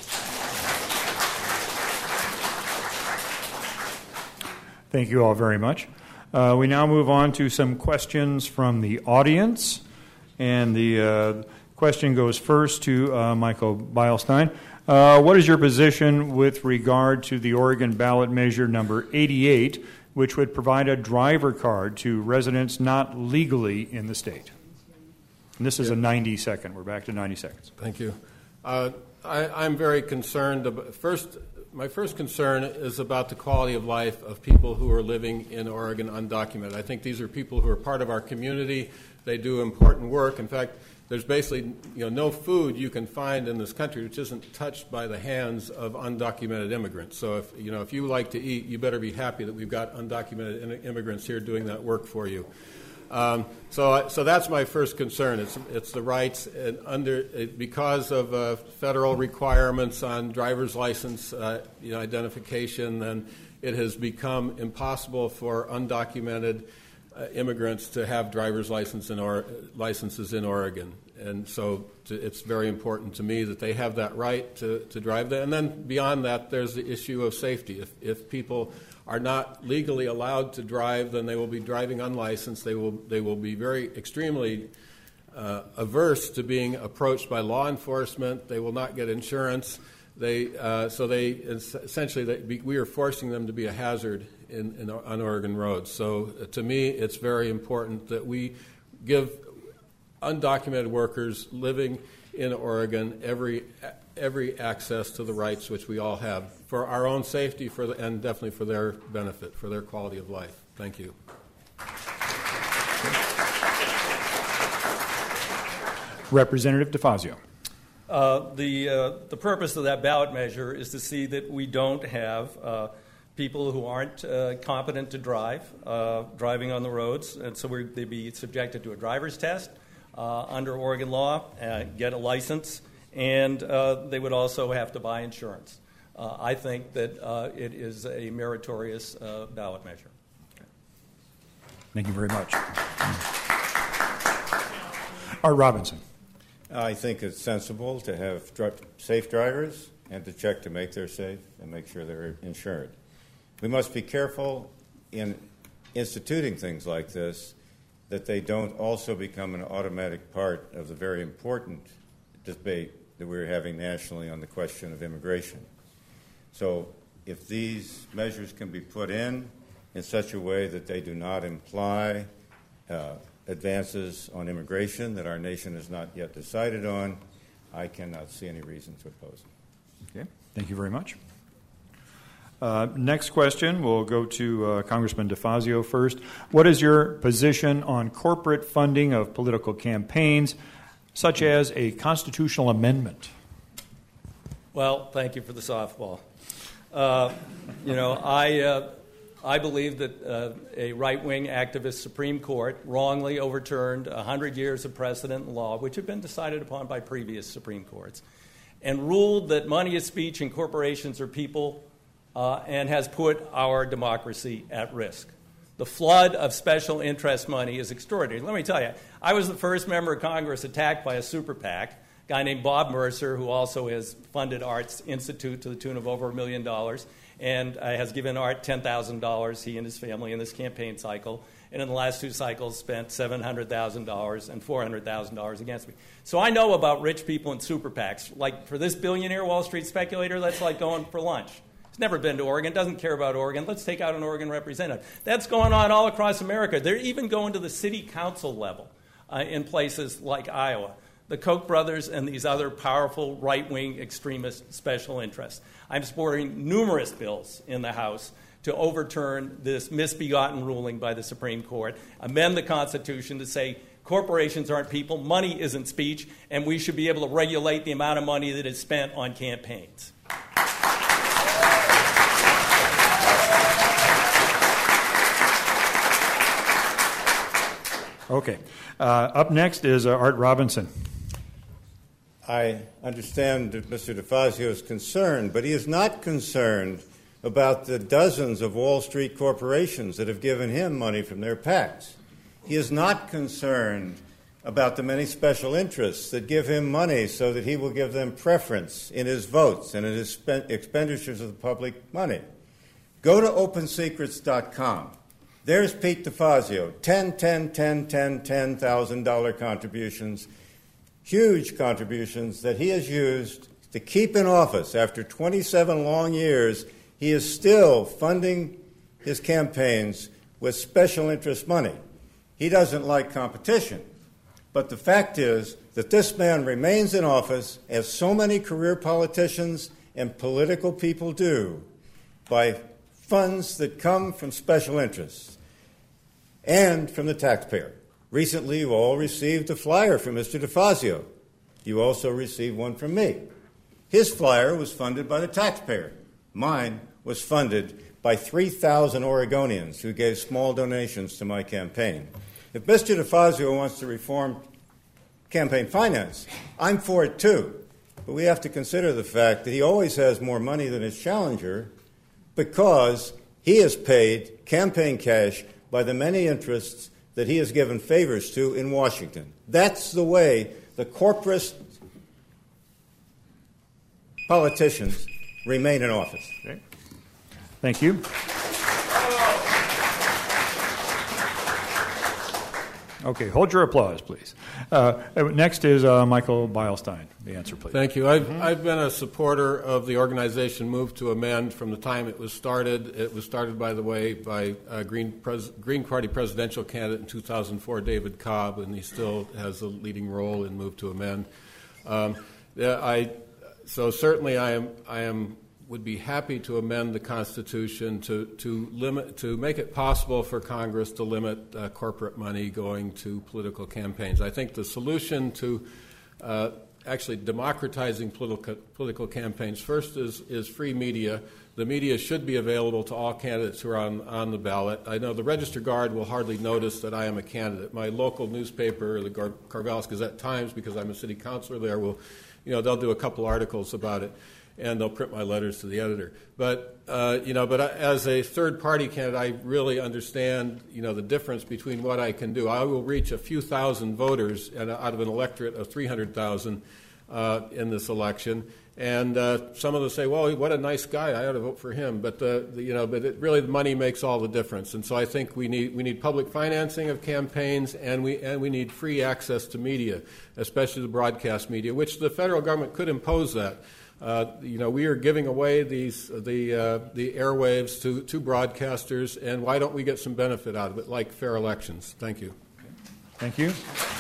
Thank you all very much. Uh, we now move on to some questions from the audience. And the uh, question goes first to uh, Michael Beilstein. Uh, what is your position with regard to the Oregon ballot measure number eighty-eight, which would provide a driver card to residents not legally in the state? And this is a ninety second. We're back to ninety seconds. Thank you. Uh, I, I'm very concerned. About, first, my first concern is about the quality of life of people who are living in Oregon undocumented. I think these are people who are part of our community. They do important work. In fact, there's basically you know, no food you can find in this country which isn't touched by the hands of undocumented immigrants. So if you know if you like to eat, you better be happy that we've got undocumented in- immigrants here doing that work for you. Um, so, so that's my first concern. It's it's the rights and under it, because of uh, federal requirements on driver's license uh, you know, identification. Then it has become impossible for undocumented Uh, immigrants to have driver's license in or, licenses in Oregon. And so to, it's very important to me that they have that right to, to drive that. And then beyond that, there's the issue of safety. If, if people are not legally allowed to drive, then they will be driving unlicensed. They will, they will be very extremely uh, averse to being approached by law enforcement. They will not get insurance. They, uh, so they essentially, they be, we are forcing them to be a hazard in, in, on Oregon roads. So uh, to me, it's very important that we give undocumented workers living in Oregon every every access to the rights which we all have for our own safety, for the, and definitely for their benefit, for their quality of life. Thank you. Representative DeFazio. Uh, the uh, the purpose of that ballot measure is to see that we don't have uh, people who aren't uh, competent to drive uh, driving on the roads, and so we're, they'd be subjected to a driver's test uh, under Oregon law, uh, get a license, and uh, they would also have to buy insurance. Uh, I think that uh, it is a meritorious uh, ballot measure. Thank you very much. Art Robinson. I think it's sensible to have dr- safe drivers and to check to make they're safe and make sure they're insured. We must be careful in instituting things like this that they don't also become an automatic part of the very important debate that we're having nationally on the question of immigration. So if these measures can be put in in such a way that they do not imply uh, advances on immigration that our nation has not yet decided on, I cannot see any reason to oppose them. Okay, thank you very much. Uh, next question, we'll go to uh, Congressman DeFazio first. What is your position on corporate funding of political campaigns, such as a constitutional amendment? Well, thank you for the softball. Uh, you know, I... Uh, I believe that uh, a right-wing activist Supreme Court wrongly overturned one hundred years of precedent and law, which had been decided upon by previous Supreme Courts, and ruled that money is speech and corporations are people, uh, and has put our democracy at risk. The flood of special interest money is extraordinary. Let me tell you, I was the first member of Congress attacked by a super PAC, a guy named Bob Mercer, who also has funded Arts Institute to the tune of over a million dollars, and uh, has given Art ten thousand dollars, he and his family, in this campaign cycle, and in the last two cycles spent seven hundred thousand dollars and four hundred thousand dollars against me. So I know about rich people and super PACs. Like for this billionaire Wall Street speculator, that's like going for lunch. He's never been to Oregon, doesn't care about Oregon. Let's take out an Oregon representative. That's going on all across America. They're even going to the city council level. uh, in places like Iowa. The Koch brothers and these other powerful right-wing extremist special interests. I'm supporting numerous bills in the House to overturn this misbegotten ruling by the Supreme Court, amend the Constitution to say corporations aren't people, money isn't speech, and we should be able to regulate the amount of money that is spent on campaigns. Okay. Uh, up next is uh, Art Robinson. I understand that Mister DeFazio is concerned, but he is not concerned about the dozens of Wall Street corporations that have given him money from their PACs. He is not concerned about the many special interests that give him money so that he will give them preference in his votes and in his spend- expenditures of the public money. Go to open secrets dot com. There's Pete DeFazio, ten, ten, ten, ten, ten thousand dollar contributions, huge contributions that he has used to keep in office. After twenty-seven long years, he is still funding his campaigns with special interest money. He doesn't like competition. But the fact is that this man remains in office, as so many career politicians and political people do, by funds that come from special interests and from the taxpayer. Recently, you all received a flyer from Mister DeFazio. You also received one from me. His flyer was funded by the taxpayer. Mine was funded by three thousand Oregonians who gave small donations to my campaign. If Mister DeFazio wants to reform campaign finance, I'm for it too. But we have to consider the fact that he always has more money than his challenger because he is paid campaign cash by the many interests that he has given favors to in Washington. That's the way the corporate politicians remain in office. Okay. Thank you. Okay, hold your applause, please. Uh, next is uh, Michael Beilstein. The answer, please. Thank you. I've, mm-hmm. I've been a supporter of the organization Move to Amend from the time it was started. It was started, by the way, by uh, Green, Pres- Green Party presidential candidate in two thousand four, David Cobb, and he still has a leading role in Move to Amend. Um, I, so certainly I am, I am would be happy to amend the Constitution to, to limit to make it possible for Congress to limit uh, corporate money going to political campaigns. I think the solution to uh, actually democratizing political political campaigns first is is free media. The media should be available to all candidates who are on, on the ballot. I know the Register Guard will hardly notice that I am a candidate. My local newspaper, the Gar- Corvallis Gazette-Times, because I'm a city councilor there, will, you know, they'll do a couple articles about it, and they'll print my letters to the editor. But uh, you know, but as a third-party candidate, I really understand, you know, the difference between what I can do. I will reach a few thousand voters out of an electorate of three hundred thousand uh, in this election, and uh, some of them say, "Well, what a nice guy! I ought to vote for him." But the, the you know, but it, really, the money makes all the difference. And so I think we need we need public financing of campaigns, and we and we need free access to media, especially the broadcast media, which the federal government could impose that. Uh, you know, we are giving away these the uh, the airwaves to, to broadcasters, and why don't we get some benefit out of it, like fair elections? Thank you. Thank you.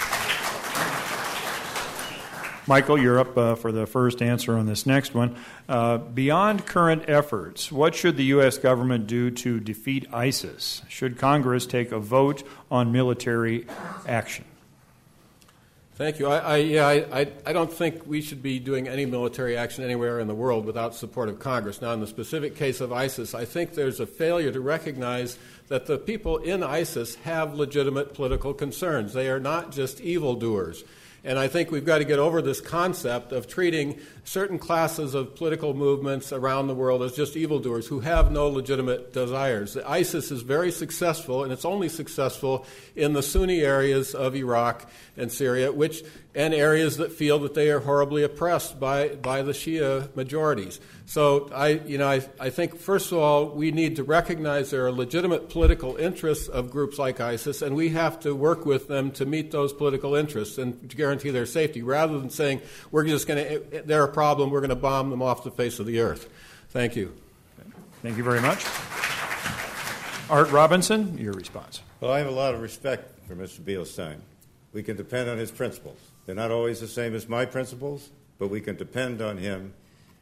Michael, you're up uh, for the first answer on this next one. Uh, beyond current efforts, what should the U S government do to defeat ISIS? Should Congress take a vote on military action? Thank you. I, I, yeah, I, I don't think we should be doing any military action anywhere in the world without support of Congress. Now, in the specific case of ISIS, I think there's a failure to recognize that the people in ISIS have legitimate political concerns. They are not just evildoers. And I think we've got to get over this concept of treating certain classes of political movements around the world as just evildoers who have no legitimate desires. ISIS is very successful, and it's only successful in the Sunni areas of Iraq and Syria, which and areas that feel that they are horribly oppressed by, by the Shia majorities. So I, you know, I, I think, first of all, we need to recognize there are legitimate political interests of groups like ISIS, and we have to work with them to meet those political interests and to guarantee their safety, rather than saying we're just going to, they're a problem, we're going to bomb them off the face of the earth. Thank you. Thank you very much. Art Robinson, your response. Well, I have a lot of respect for Mister Beilstein. We can depend on his principles. They're not always the same as my principles, but we can depend on him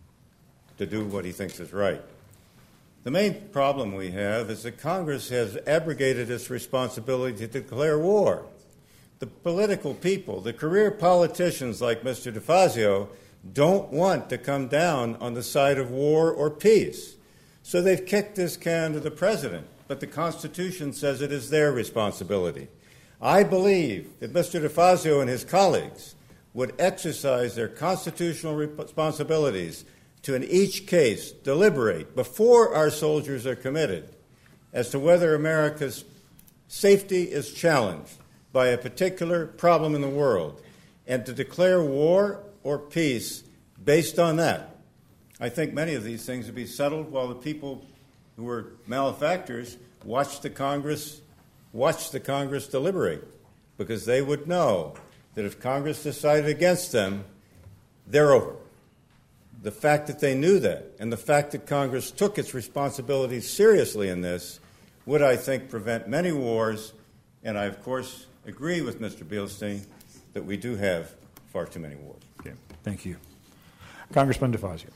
to do what he thinks is right. The main problem we have is that Congress has abrogated its responsibility to declare war. The political people, the career politicians like Mister DeFazio, don't want to come down on the side of war or peace. So they've kicked this can to the president, but the Constitution says it is their responsibility. I believe that Mister DeFazio and his colleagues would exercise their constitutional responsibilities to, in each case, deliberate before our soldiers are committed as to whether America's safety is challenged by a particular problem in the world, and to declare war or peace based on that. I think many of these things would be settled while the people who were malefactors watched the Congress, watched the Congress deliberate, because they would know that if Congress decided against them, they're over. The fact that they knew that, and the fact that Congress took its responsibilities seriously in this, would, I think, prevent many wars. And I, of course, agree with Mister Bielstein that we do have far too many wars. Okay, thank you. Congressman DeFazio.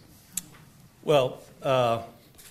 Well, uh,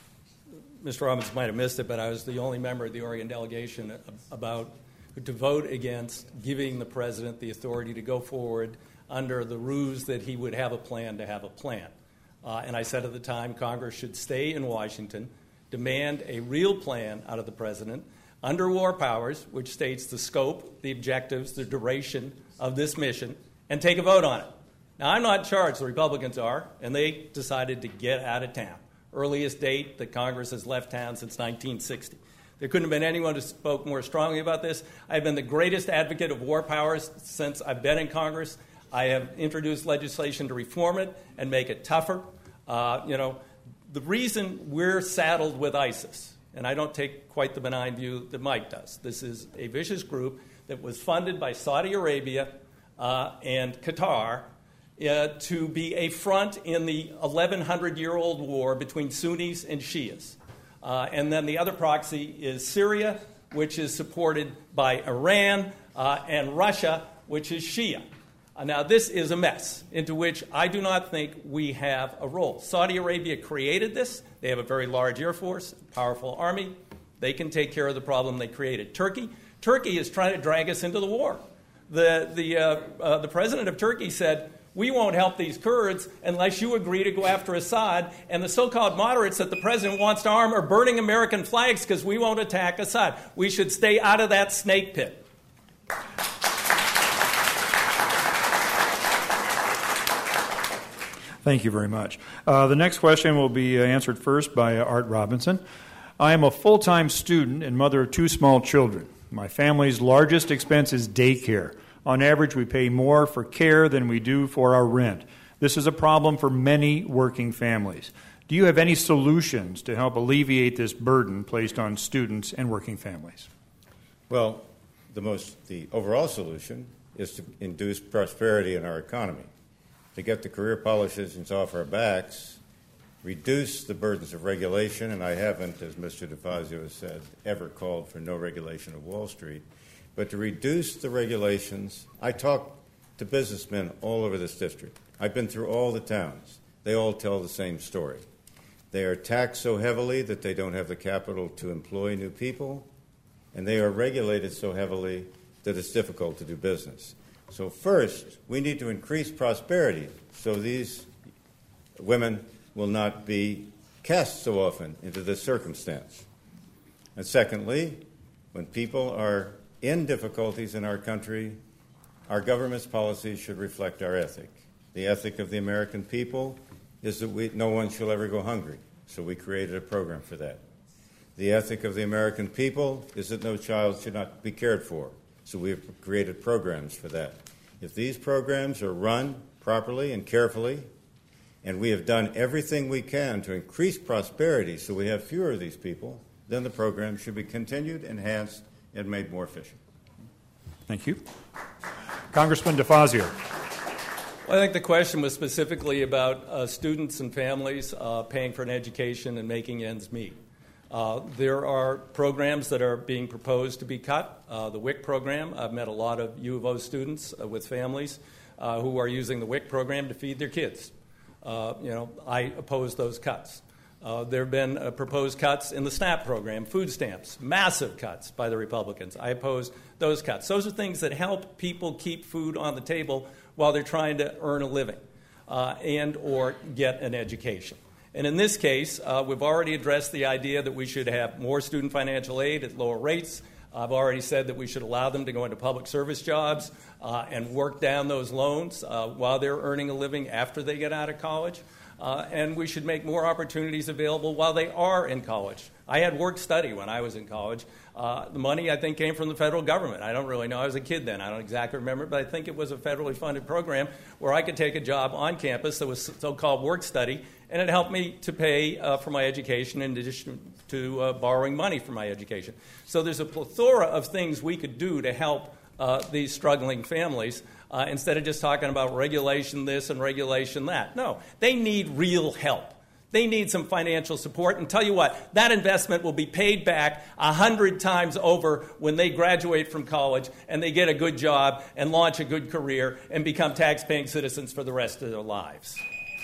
Mister Robbins might have missed it, but I was the only member of the Oregon delegation about to vote against giving the president the authority to go forward under the ruse that he would have a plan to have a plan. Uh, and I said at the time Congress should stay in Washington, demand a real plan out of the president under war powers, which states the scope, the objectives, the duration of this mission, and take a vote on it. Now, I'm not in charge, the Republicans are, and they decided to get out of town. Earliest date that Congress has left town since nineteen sixty. There couldn't have been anyone who spoke more strongly about this. I've been the greatest advocate of war powers since I've been in Congress. I have introduced legislation to reform it and make it tougher. Uh, you know, the reason we're saddled with ISIS, and I don't take quite the benign view that Mike does. This is a vicious group that was funded by Saudi Arabia uh, and Qatar uh, to be a front in the eleven hundred-year-old war between Sunnis and Shias. Uh, and then the other proxy is Syria, which is supported by Iran, uh, and Russia, which is Shia. Uh, now, this is a mess into which I do not think we have a role. Saudi Arabia created this. They have a very large air force, powerful army. They can take care of the problem they created. Turkey, Turkey is trying to drag us into the war. The, the, uh, uh, the president of Turkey said, we won't help these Kurds unless you agree to go after Assad. And the so-called moderates that the president wants to arm are burning American flags because we won't attack Assad. We should stay out of that snake pit. Thank you very much. Uh, the next question will be uh, answered first by uh, Art Robinson. I am a full-time student and mother of two small children. My family's largest expense is daycare. On average, we pay more for care than we do for our rent. This is a problem for many working families. Do you have any solutions to help alleviate this burden placed on students and working families? Well, the most the overall solution is to induce prosperity in our economy, to get the career politicians off our backs, reduce the burdens of regulation, and I haven't, as Mister DeFazio has said, ever called for no regulation of Wall Street, but to reduce the regulations. I talk to businessmen all over this district. I've been through all the towns. They all tell the same story. They are taxed so heavily that they don't have the capital to employ new people, and they are regulated so heavily that it's difficult to do business. So first, we need to increase prosperity so these women will not be cast so often into this circumstance. And secondly, when people are in difficulties in our country, our government's policies should reflect our ethic. The ethic of the American people is that we, no one shall ever go hungry, so we created a program for that. The ethic of the American people is that no child should not be cared for, so we have created programs for that. If these programs are run properly and carefully, and we have done everything we can to increase prosperity so we have fewer of these people, then the program should be continued, enhanced, and made more efficient. Thank you. Congressman DeFazio. Well, I think the question was specifically about uh, students and families uh, paying for an education and making ends meet. Uh, there are programs that are being proposed to be cut. Uh, the W I C program, I've met a lot of U of O students uh, with families uh, who are using the W I C program to feed their kids. Uh, you know, I oppose those cuts. Uh, there have been uh, proposed cuts in the SNAP program, food stamps, massive cuts by the Republicans. I oppose those cuts. Those are things that help people keep food on the table while they're trying to earn a living uh, and or get an education. And in this case, uh, we've already addressed the idea that we should have more student financial aid at lower rates. I've already said that we should allow them to go into public service jobs uh, and work down those loans uh, while they're earning a living after they get out of college. Uh, and we should make more opportunities available while they are in college. I had work study when I was in college. Uh, the money, I think, came from the federal government. I don't really know. I was a kid then. I don't exactly remember, but I think it was a federally funded program where I could take a job on campus that was so-called work study, and it helped me to pay uh, for my education in addition to uh, borrowing money for my education. So there's a plethora of things we could do to help uh, these struggling families uh, instead of just talking about regulation this and regulation that. No, they need real help. They need some financial support. And tell you what, that investment will be paid back a hundred times over when they graduate from college and they get a good job and launch a good career and become tax-paying citizens for the rest of their lives.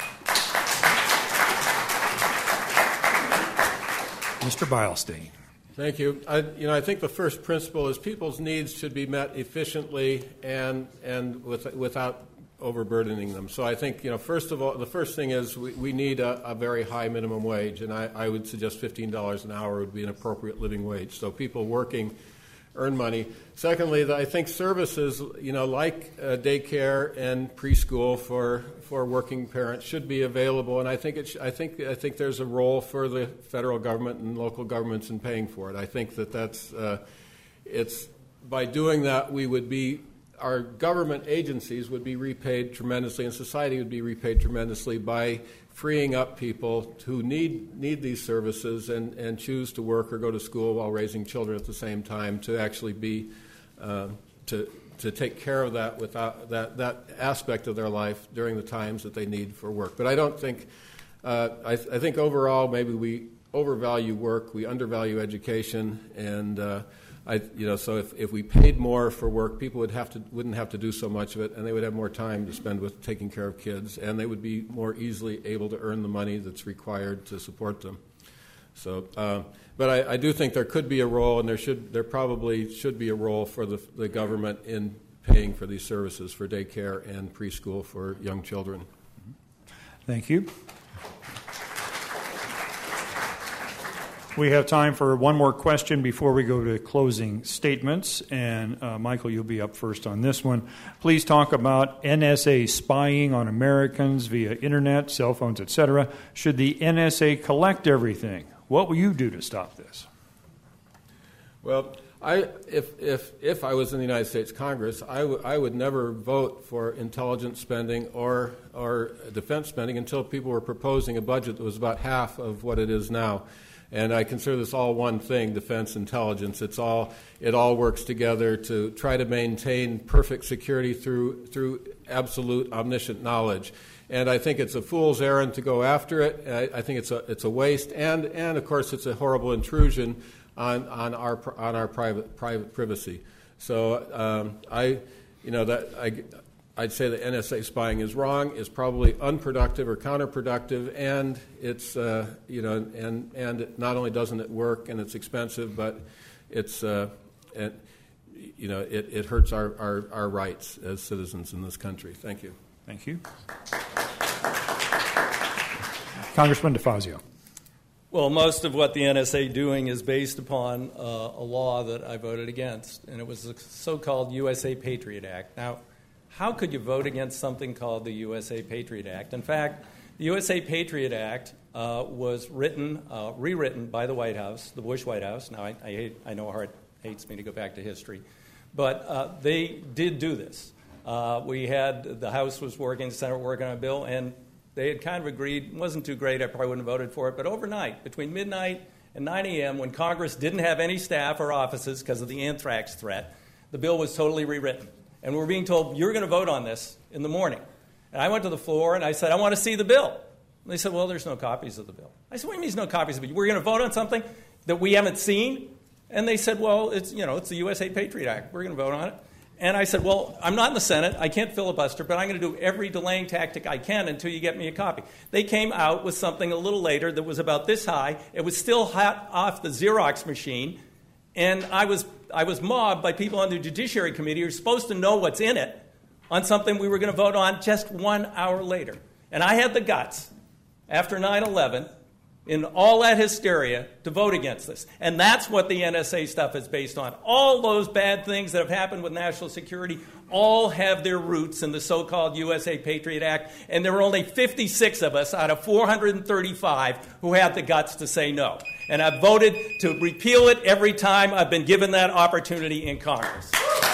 Mister Beilstein. Thank you. I, you know, I think the first principle is people's needs should be met efficiently and and with, without overburdening them. So I think, you know, first of all, the first thing is we, we need a, a very high minimum wage, and I, I would suggest fifteen dollars an hour would be an appropriate living wage. So people working earn money. Secondly, I think services, you know, like uh, daycare and preschool for for working parents should be available, and I think it sh- I think I think there's a role for the federal government and local governments in paying for it. I think that that's uh, it's by doing that we would be our government agencies would be repaid tremendously, and society would be repaid tremendously by freeing up people who need need these services and, and choose to work or go to school while raising children at the same time to actually be uh, to to take care of that without that that aspect of their life during the times that they need for work. But I don't think uh, I, th- I think overall maybe we overvalue work, we undervalue education, and uh, I, you know, so if, if we paid more for work, people would have to wouldn't have to do so much of it, and they would have more time to spend with taking care of kids, and they would be more easily able to earn the money that's required to support them. So, uh, but I, I do think there could be a role, and there should there probably should be a role for the the government in paying for these services for daycare and preschool for young children. Thank you. We have time for one more question before we go to closing statements. And, uh, Michael, you'll be up first on this one. Please talk about N S A spying on Americans via Internet, cell phones, et cetera. Should the N S A collect everything? What will you do to stop this? Well, I, if, if, if I was in the United States Congress, I, w- I would never vote for intelligence spending or, or defense spending until people were proposing a budget that was about half of what it is now. And I consider this all one thing, defense intelligence. It's all it all works together to try to maintain perfect security through through absolute omniscient knowledge. And I think it's a fool's errand to go after it. I, I think it's a it's a waste, and and of course it's a horrible intrusion on on our on our private private privacy. So um, I, you know that I. I'd say that N S A spying is wrong, is probably unproductive or counterproductive, and it's uh, you know, and and not only doesn't it work and it's expensive, but it's uh, and, you know, it, it hurts our, our, our rights as citizens in this country. Thank you. Thank you, Congressman DeFazio. Well, most of what the N S A doing is based upon uh, a law that I voted against, and it was the so-called U S A Patriot Act. Now, how could you vote against something called the U S A Patriot Act? In fact, the U S A Patriot Act uh, was written, uh, rewritten by the White House, the Bush White House. Now, I, I, hate, I know Hart hates me to go back to history, but uh, they did do this. Uh, we had, the House was working, the Senate working on a bill, and they had kind of agreed. It wasn't too great. I probably wouldn't have voted for it. But overnight, between midnight and nine a.m., when Congress didn't have any staff or offices because of the anthrax threat, the bill was totally rewritten. And we were being told, you're going to vote on this in the morning. And I went to the floor and I said, I want to see the bill. And they said, well, there's no copies of the bill. I said, what do you mean there's no copies of it? We're going to vote on something? that we haven't seen? And they said, well, it's, you know, it's the U S A Patriot Act. We're going to vote on it. And I said, well, I'm not in the Senate. I can't filibuster, but I'm going to do every delaying tactic I can until you get me a copy. They came out with something a little later that was about this high. It was still hot off the Xerox machine. And I was, I was mobbed by people on the Judiciary Committee who are supposed to know what's in it on something we were going to vote on just one hour later. And I had the guts, after nine eleven, in all that hysteria, to vote against this. And that's what the N S A stuff is based on. All those bad things that have happened with national security all have their roots in the so-called U S A Patriot Act, and there were only fifty-six of us out of four hundred thirty-five who had the guts to say no. And I've voted to repeal it every time I've been given that opportunity in Congress.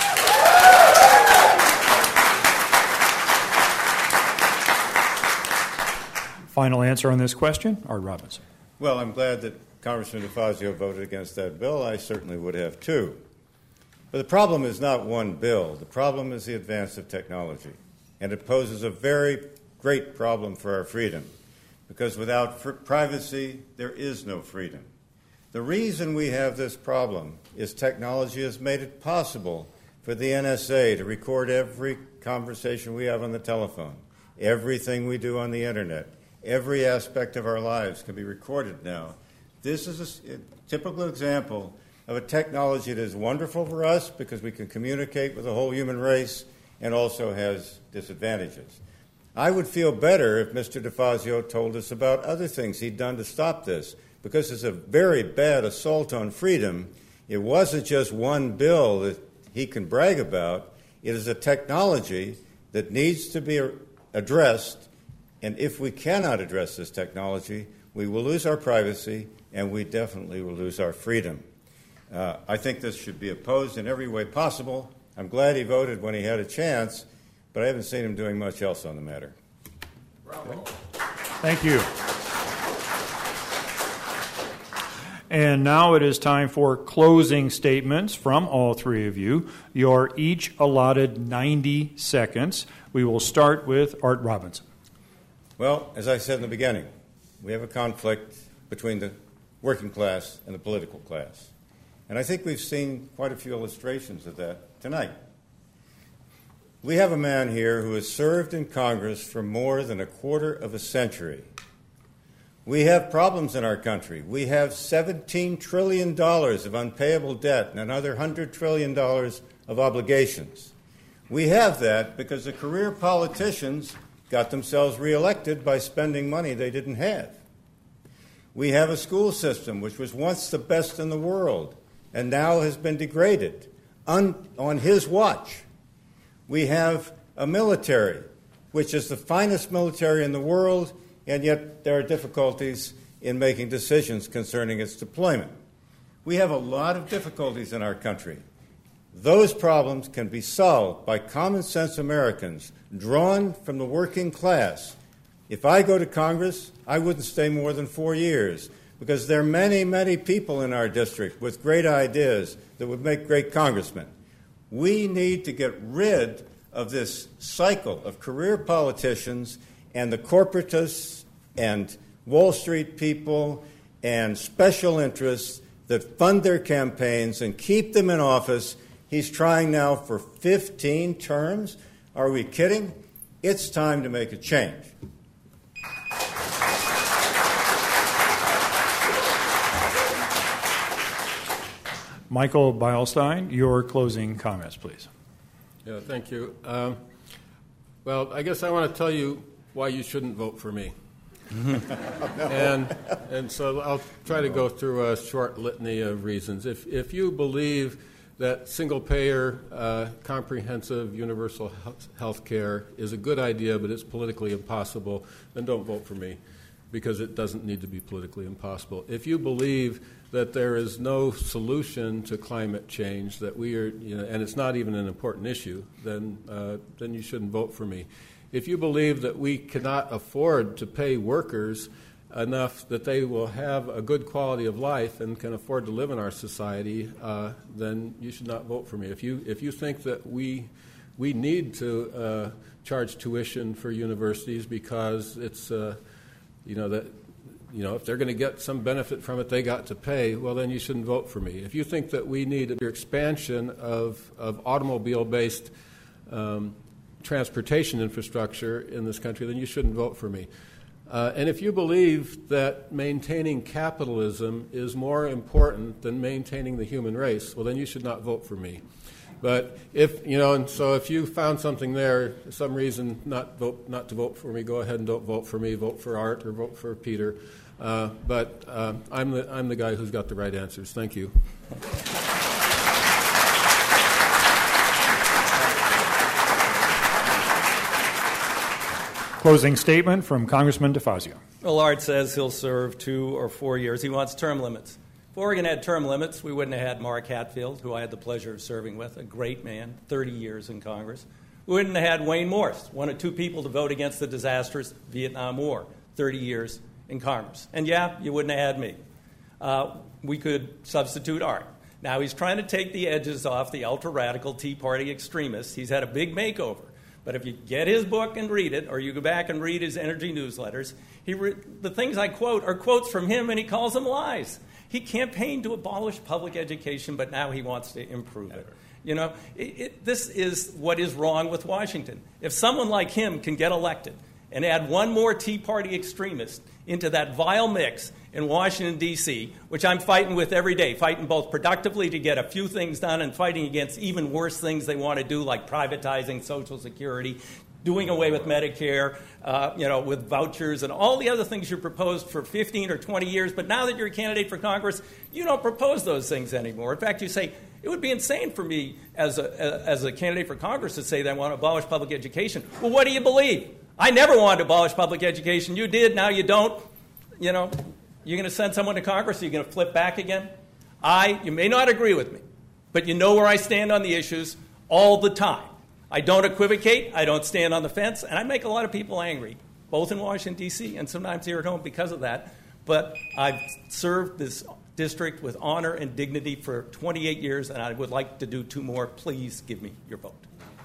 Final answer on this question, Art Robinson. Well, I'm glad that Congressman DeFazio voted against that bill. I certainly would have too. But the problem is not one bill. The problem is the advance of technology. And it poses a very great problem for our freedom, because without fr- privacy, there is no freedom. The reason we have this problem is technology has made it possible for the N S A to record every conversation we have on the telephone, everything we do on the Internet. Every aspect of our lives can be recorded now. This is a, a typical example of a technology that is wonderful for us because we can communicate with the whole human race and also has disadvantages. I would feel better if Mister DeFazio told us about other things he'd done to stop this, because it's a very bad assault on freedom. It wasn't just one bill that he can brag about. It is a technology that needs to be addressed. And if we cannot address this technology, we will lose our privacy and we definitely will lose our freedom. Uh, I think this should be opposed in every way possible. I'm glad he voted when he had a chance, but I haven't seen him doing much else on the matter. Bravo. Thank you. And now it is time for closing statements from all three of you. You're each allotted ninety seconds. We will start with Art Robinson. Well, as I said in the beginning, we have a conflict between the working class and the political class. And I think we've seen quite a few illustrations of that tonight. We have a man here who has served in Congress for more than a quarter of a century. We have problems in our country. We have seventeen trillion dollars of unpayable debt and another one hundred trillion dollars of obligations. We have that because the career politicians got themselves reelected by spending money they didn't have. We have a school system which was once the best in the world and now has been degraded un- on his watch. We have a military which is the finest military in the world, and yet there are difficulties in making decisions concerning its deployment. We have a lot of difficulties in our country. Those problems can be solved by common sense Americans drawn from the working class. If I go to Congress, I wouldn't stay more than four years because there are many, many people in our district with great ideas that would make great congressmen. We need to get rid of this cycle of career politicians and the corporatists and Wall Street people and special interests that fund their campaigns and keep them in office. He's trying now for fifteen terms. Are we kidding? It's time to make a change. Michael Beilstein, your closing comments, please. Yeah, thank you. Um, well, I guess I want to tell you why you shouldn't vote for me. no. And and so I'll try to go through a short litany of reasons. If if you believe that single-payer, uh, comprehensive, universal health care is a good idea, but it's politically impossible, then don't vote for me, because it doesn't need to be politically impossible. If you believe that there is no solution to climate change, that we are, you know, and it's not even an important issue, then uh, then you shouldn't vote for me. If you believe that we cannot afford to pay workers enough that they will have a good quality of life and can afford to live in our society, uh, then you should not vote for me. If you if you think that we we need to uh, charge tuition for universities because it's uh, you know that you know, if they're going to get some benefit from it, they got to pay, well, then you shouldn't vote for me. If you think that we need an expansion of, of automobile-based um, transportation infrastructure in this country, then you shouldn't vote for me. Uh, and if you believe that maintaining capitalism is more important than maintaining the human race, well, then you should not vote for me. But if, you know, and so if you found something there, for some reason not vote, not to vote for me, go ahead and don't vote for me, vote for Art or vote for Peter. Uh, but uh, I'm the I'm the guy who's got the right answers. Thank you. Closing statement from Congressman DeFazio. Well, Art says he'll serve two or four years. He wants term limits. If Oregon had term limits, we wouldn't have had Mark Hatfield, who I had the pleasure of serving with, a great man, thirty years in Congress. We wouldn't have had Wayne Morse, one of two people to vote against the disastrous Vietnam War, thirty years in Congress. And yeah, you wouldn't have had me. Uh, we could substitute Art. Now, he's trying to take the edges off the ultra-radical Tea Party extremists. He's had a big makeover. But if you get his book and read it, or you go back and read his energy newsletters, he re- the things I quote are quotes from him, and he calls them lies. He campaigned to abolish public education, but now he wants to improve it. You know, it, it, this is what is wrong with Washington. If someone like him can get elected and add one more Tea Party extremist into that vile mix in Washington, D C, which I'm fighting with every day, fighting both productively to get a few things done and fighting against even worse things they want to do, like privatizing Social Security, doing away with Medicare, uh, you know, with vouchers and all the other things you proposed for fifteen or twenty years. But now that you're a candidate for Congress, you don't propose those things anymore. In fact, you say, it would be insane for me as a, as a candidate for Congress to say that I want to abolish public education. Well, what do you believe? I never wanted to abolish public education. You did, now you don't. You know, you're going to send someone to Congress, are you going to flip back again? I, you may not agree with me, but you know where I stand on the issues all the time. I don't equivocate, I don't stand on the fence, and I make a lot of people angry, both in Washington, D C, and sometimes here at home because of that. But I've served this district with honor and dignity for twenty-eight years, and I would like to do two more. Please give me your vote.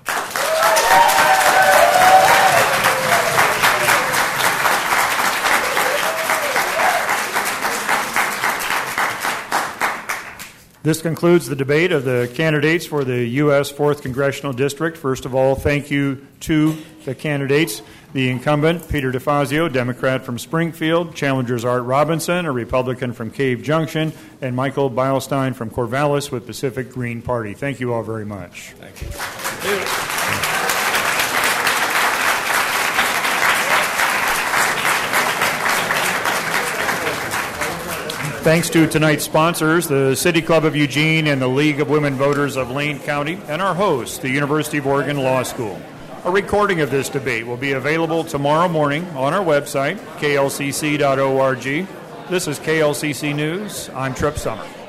This concludes the debate of the candidates for the U S fourth Congressional District. First of all, thank you to the candidates. The incumbent, Peter DeFazio, Democrat from Springfield, challengers Art Robinson, a Republican from Cave Junction, and Michael Beilstein from Corvallis with Pacific Green Party. Thank you all very much. Thank you. Thanks to tonight's sponsors, the City Club of Eugene and the League of Women Voters of Lane County, and our host, the University of Oregon Law School. A recording of this debate will be available tomorrow morning on our website, k l c c dot org. This is K L C C News. I'm Trip Summer.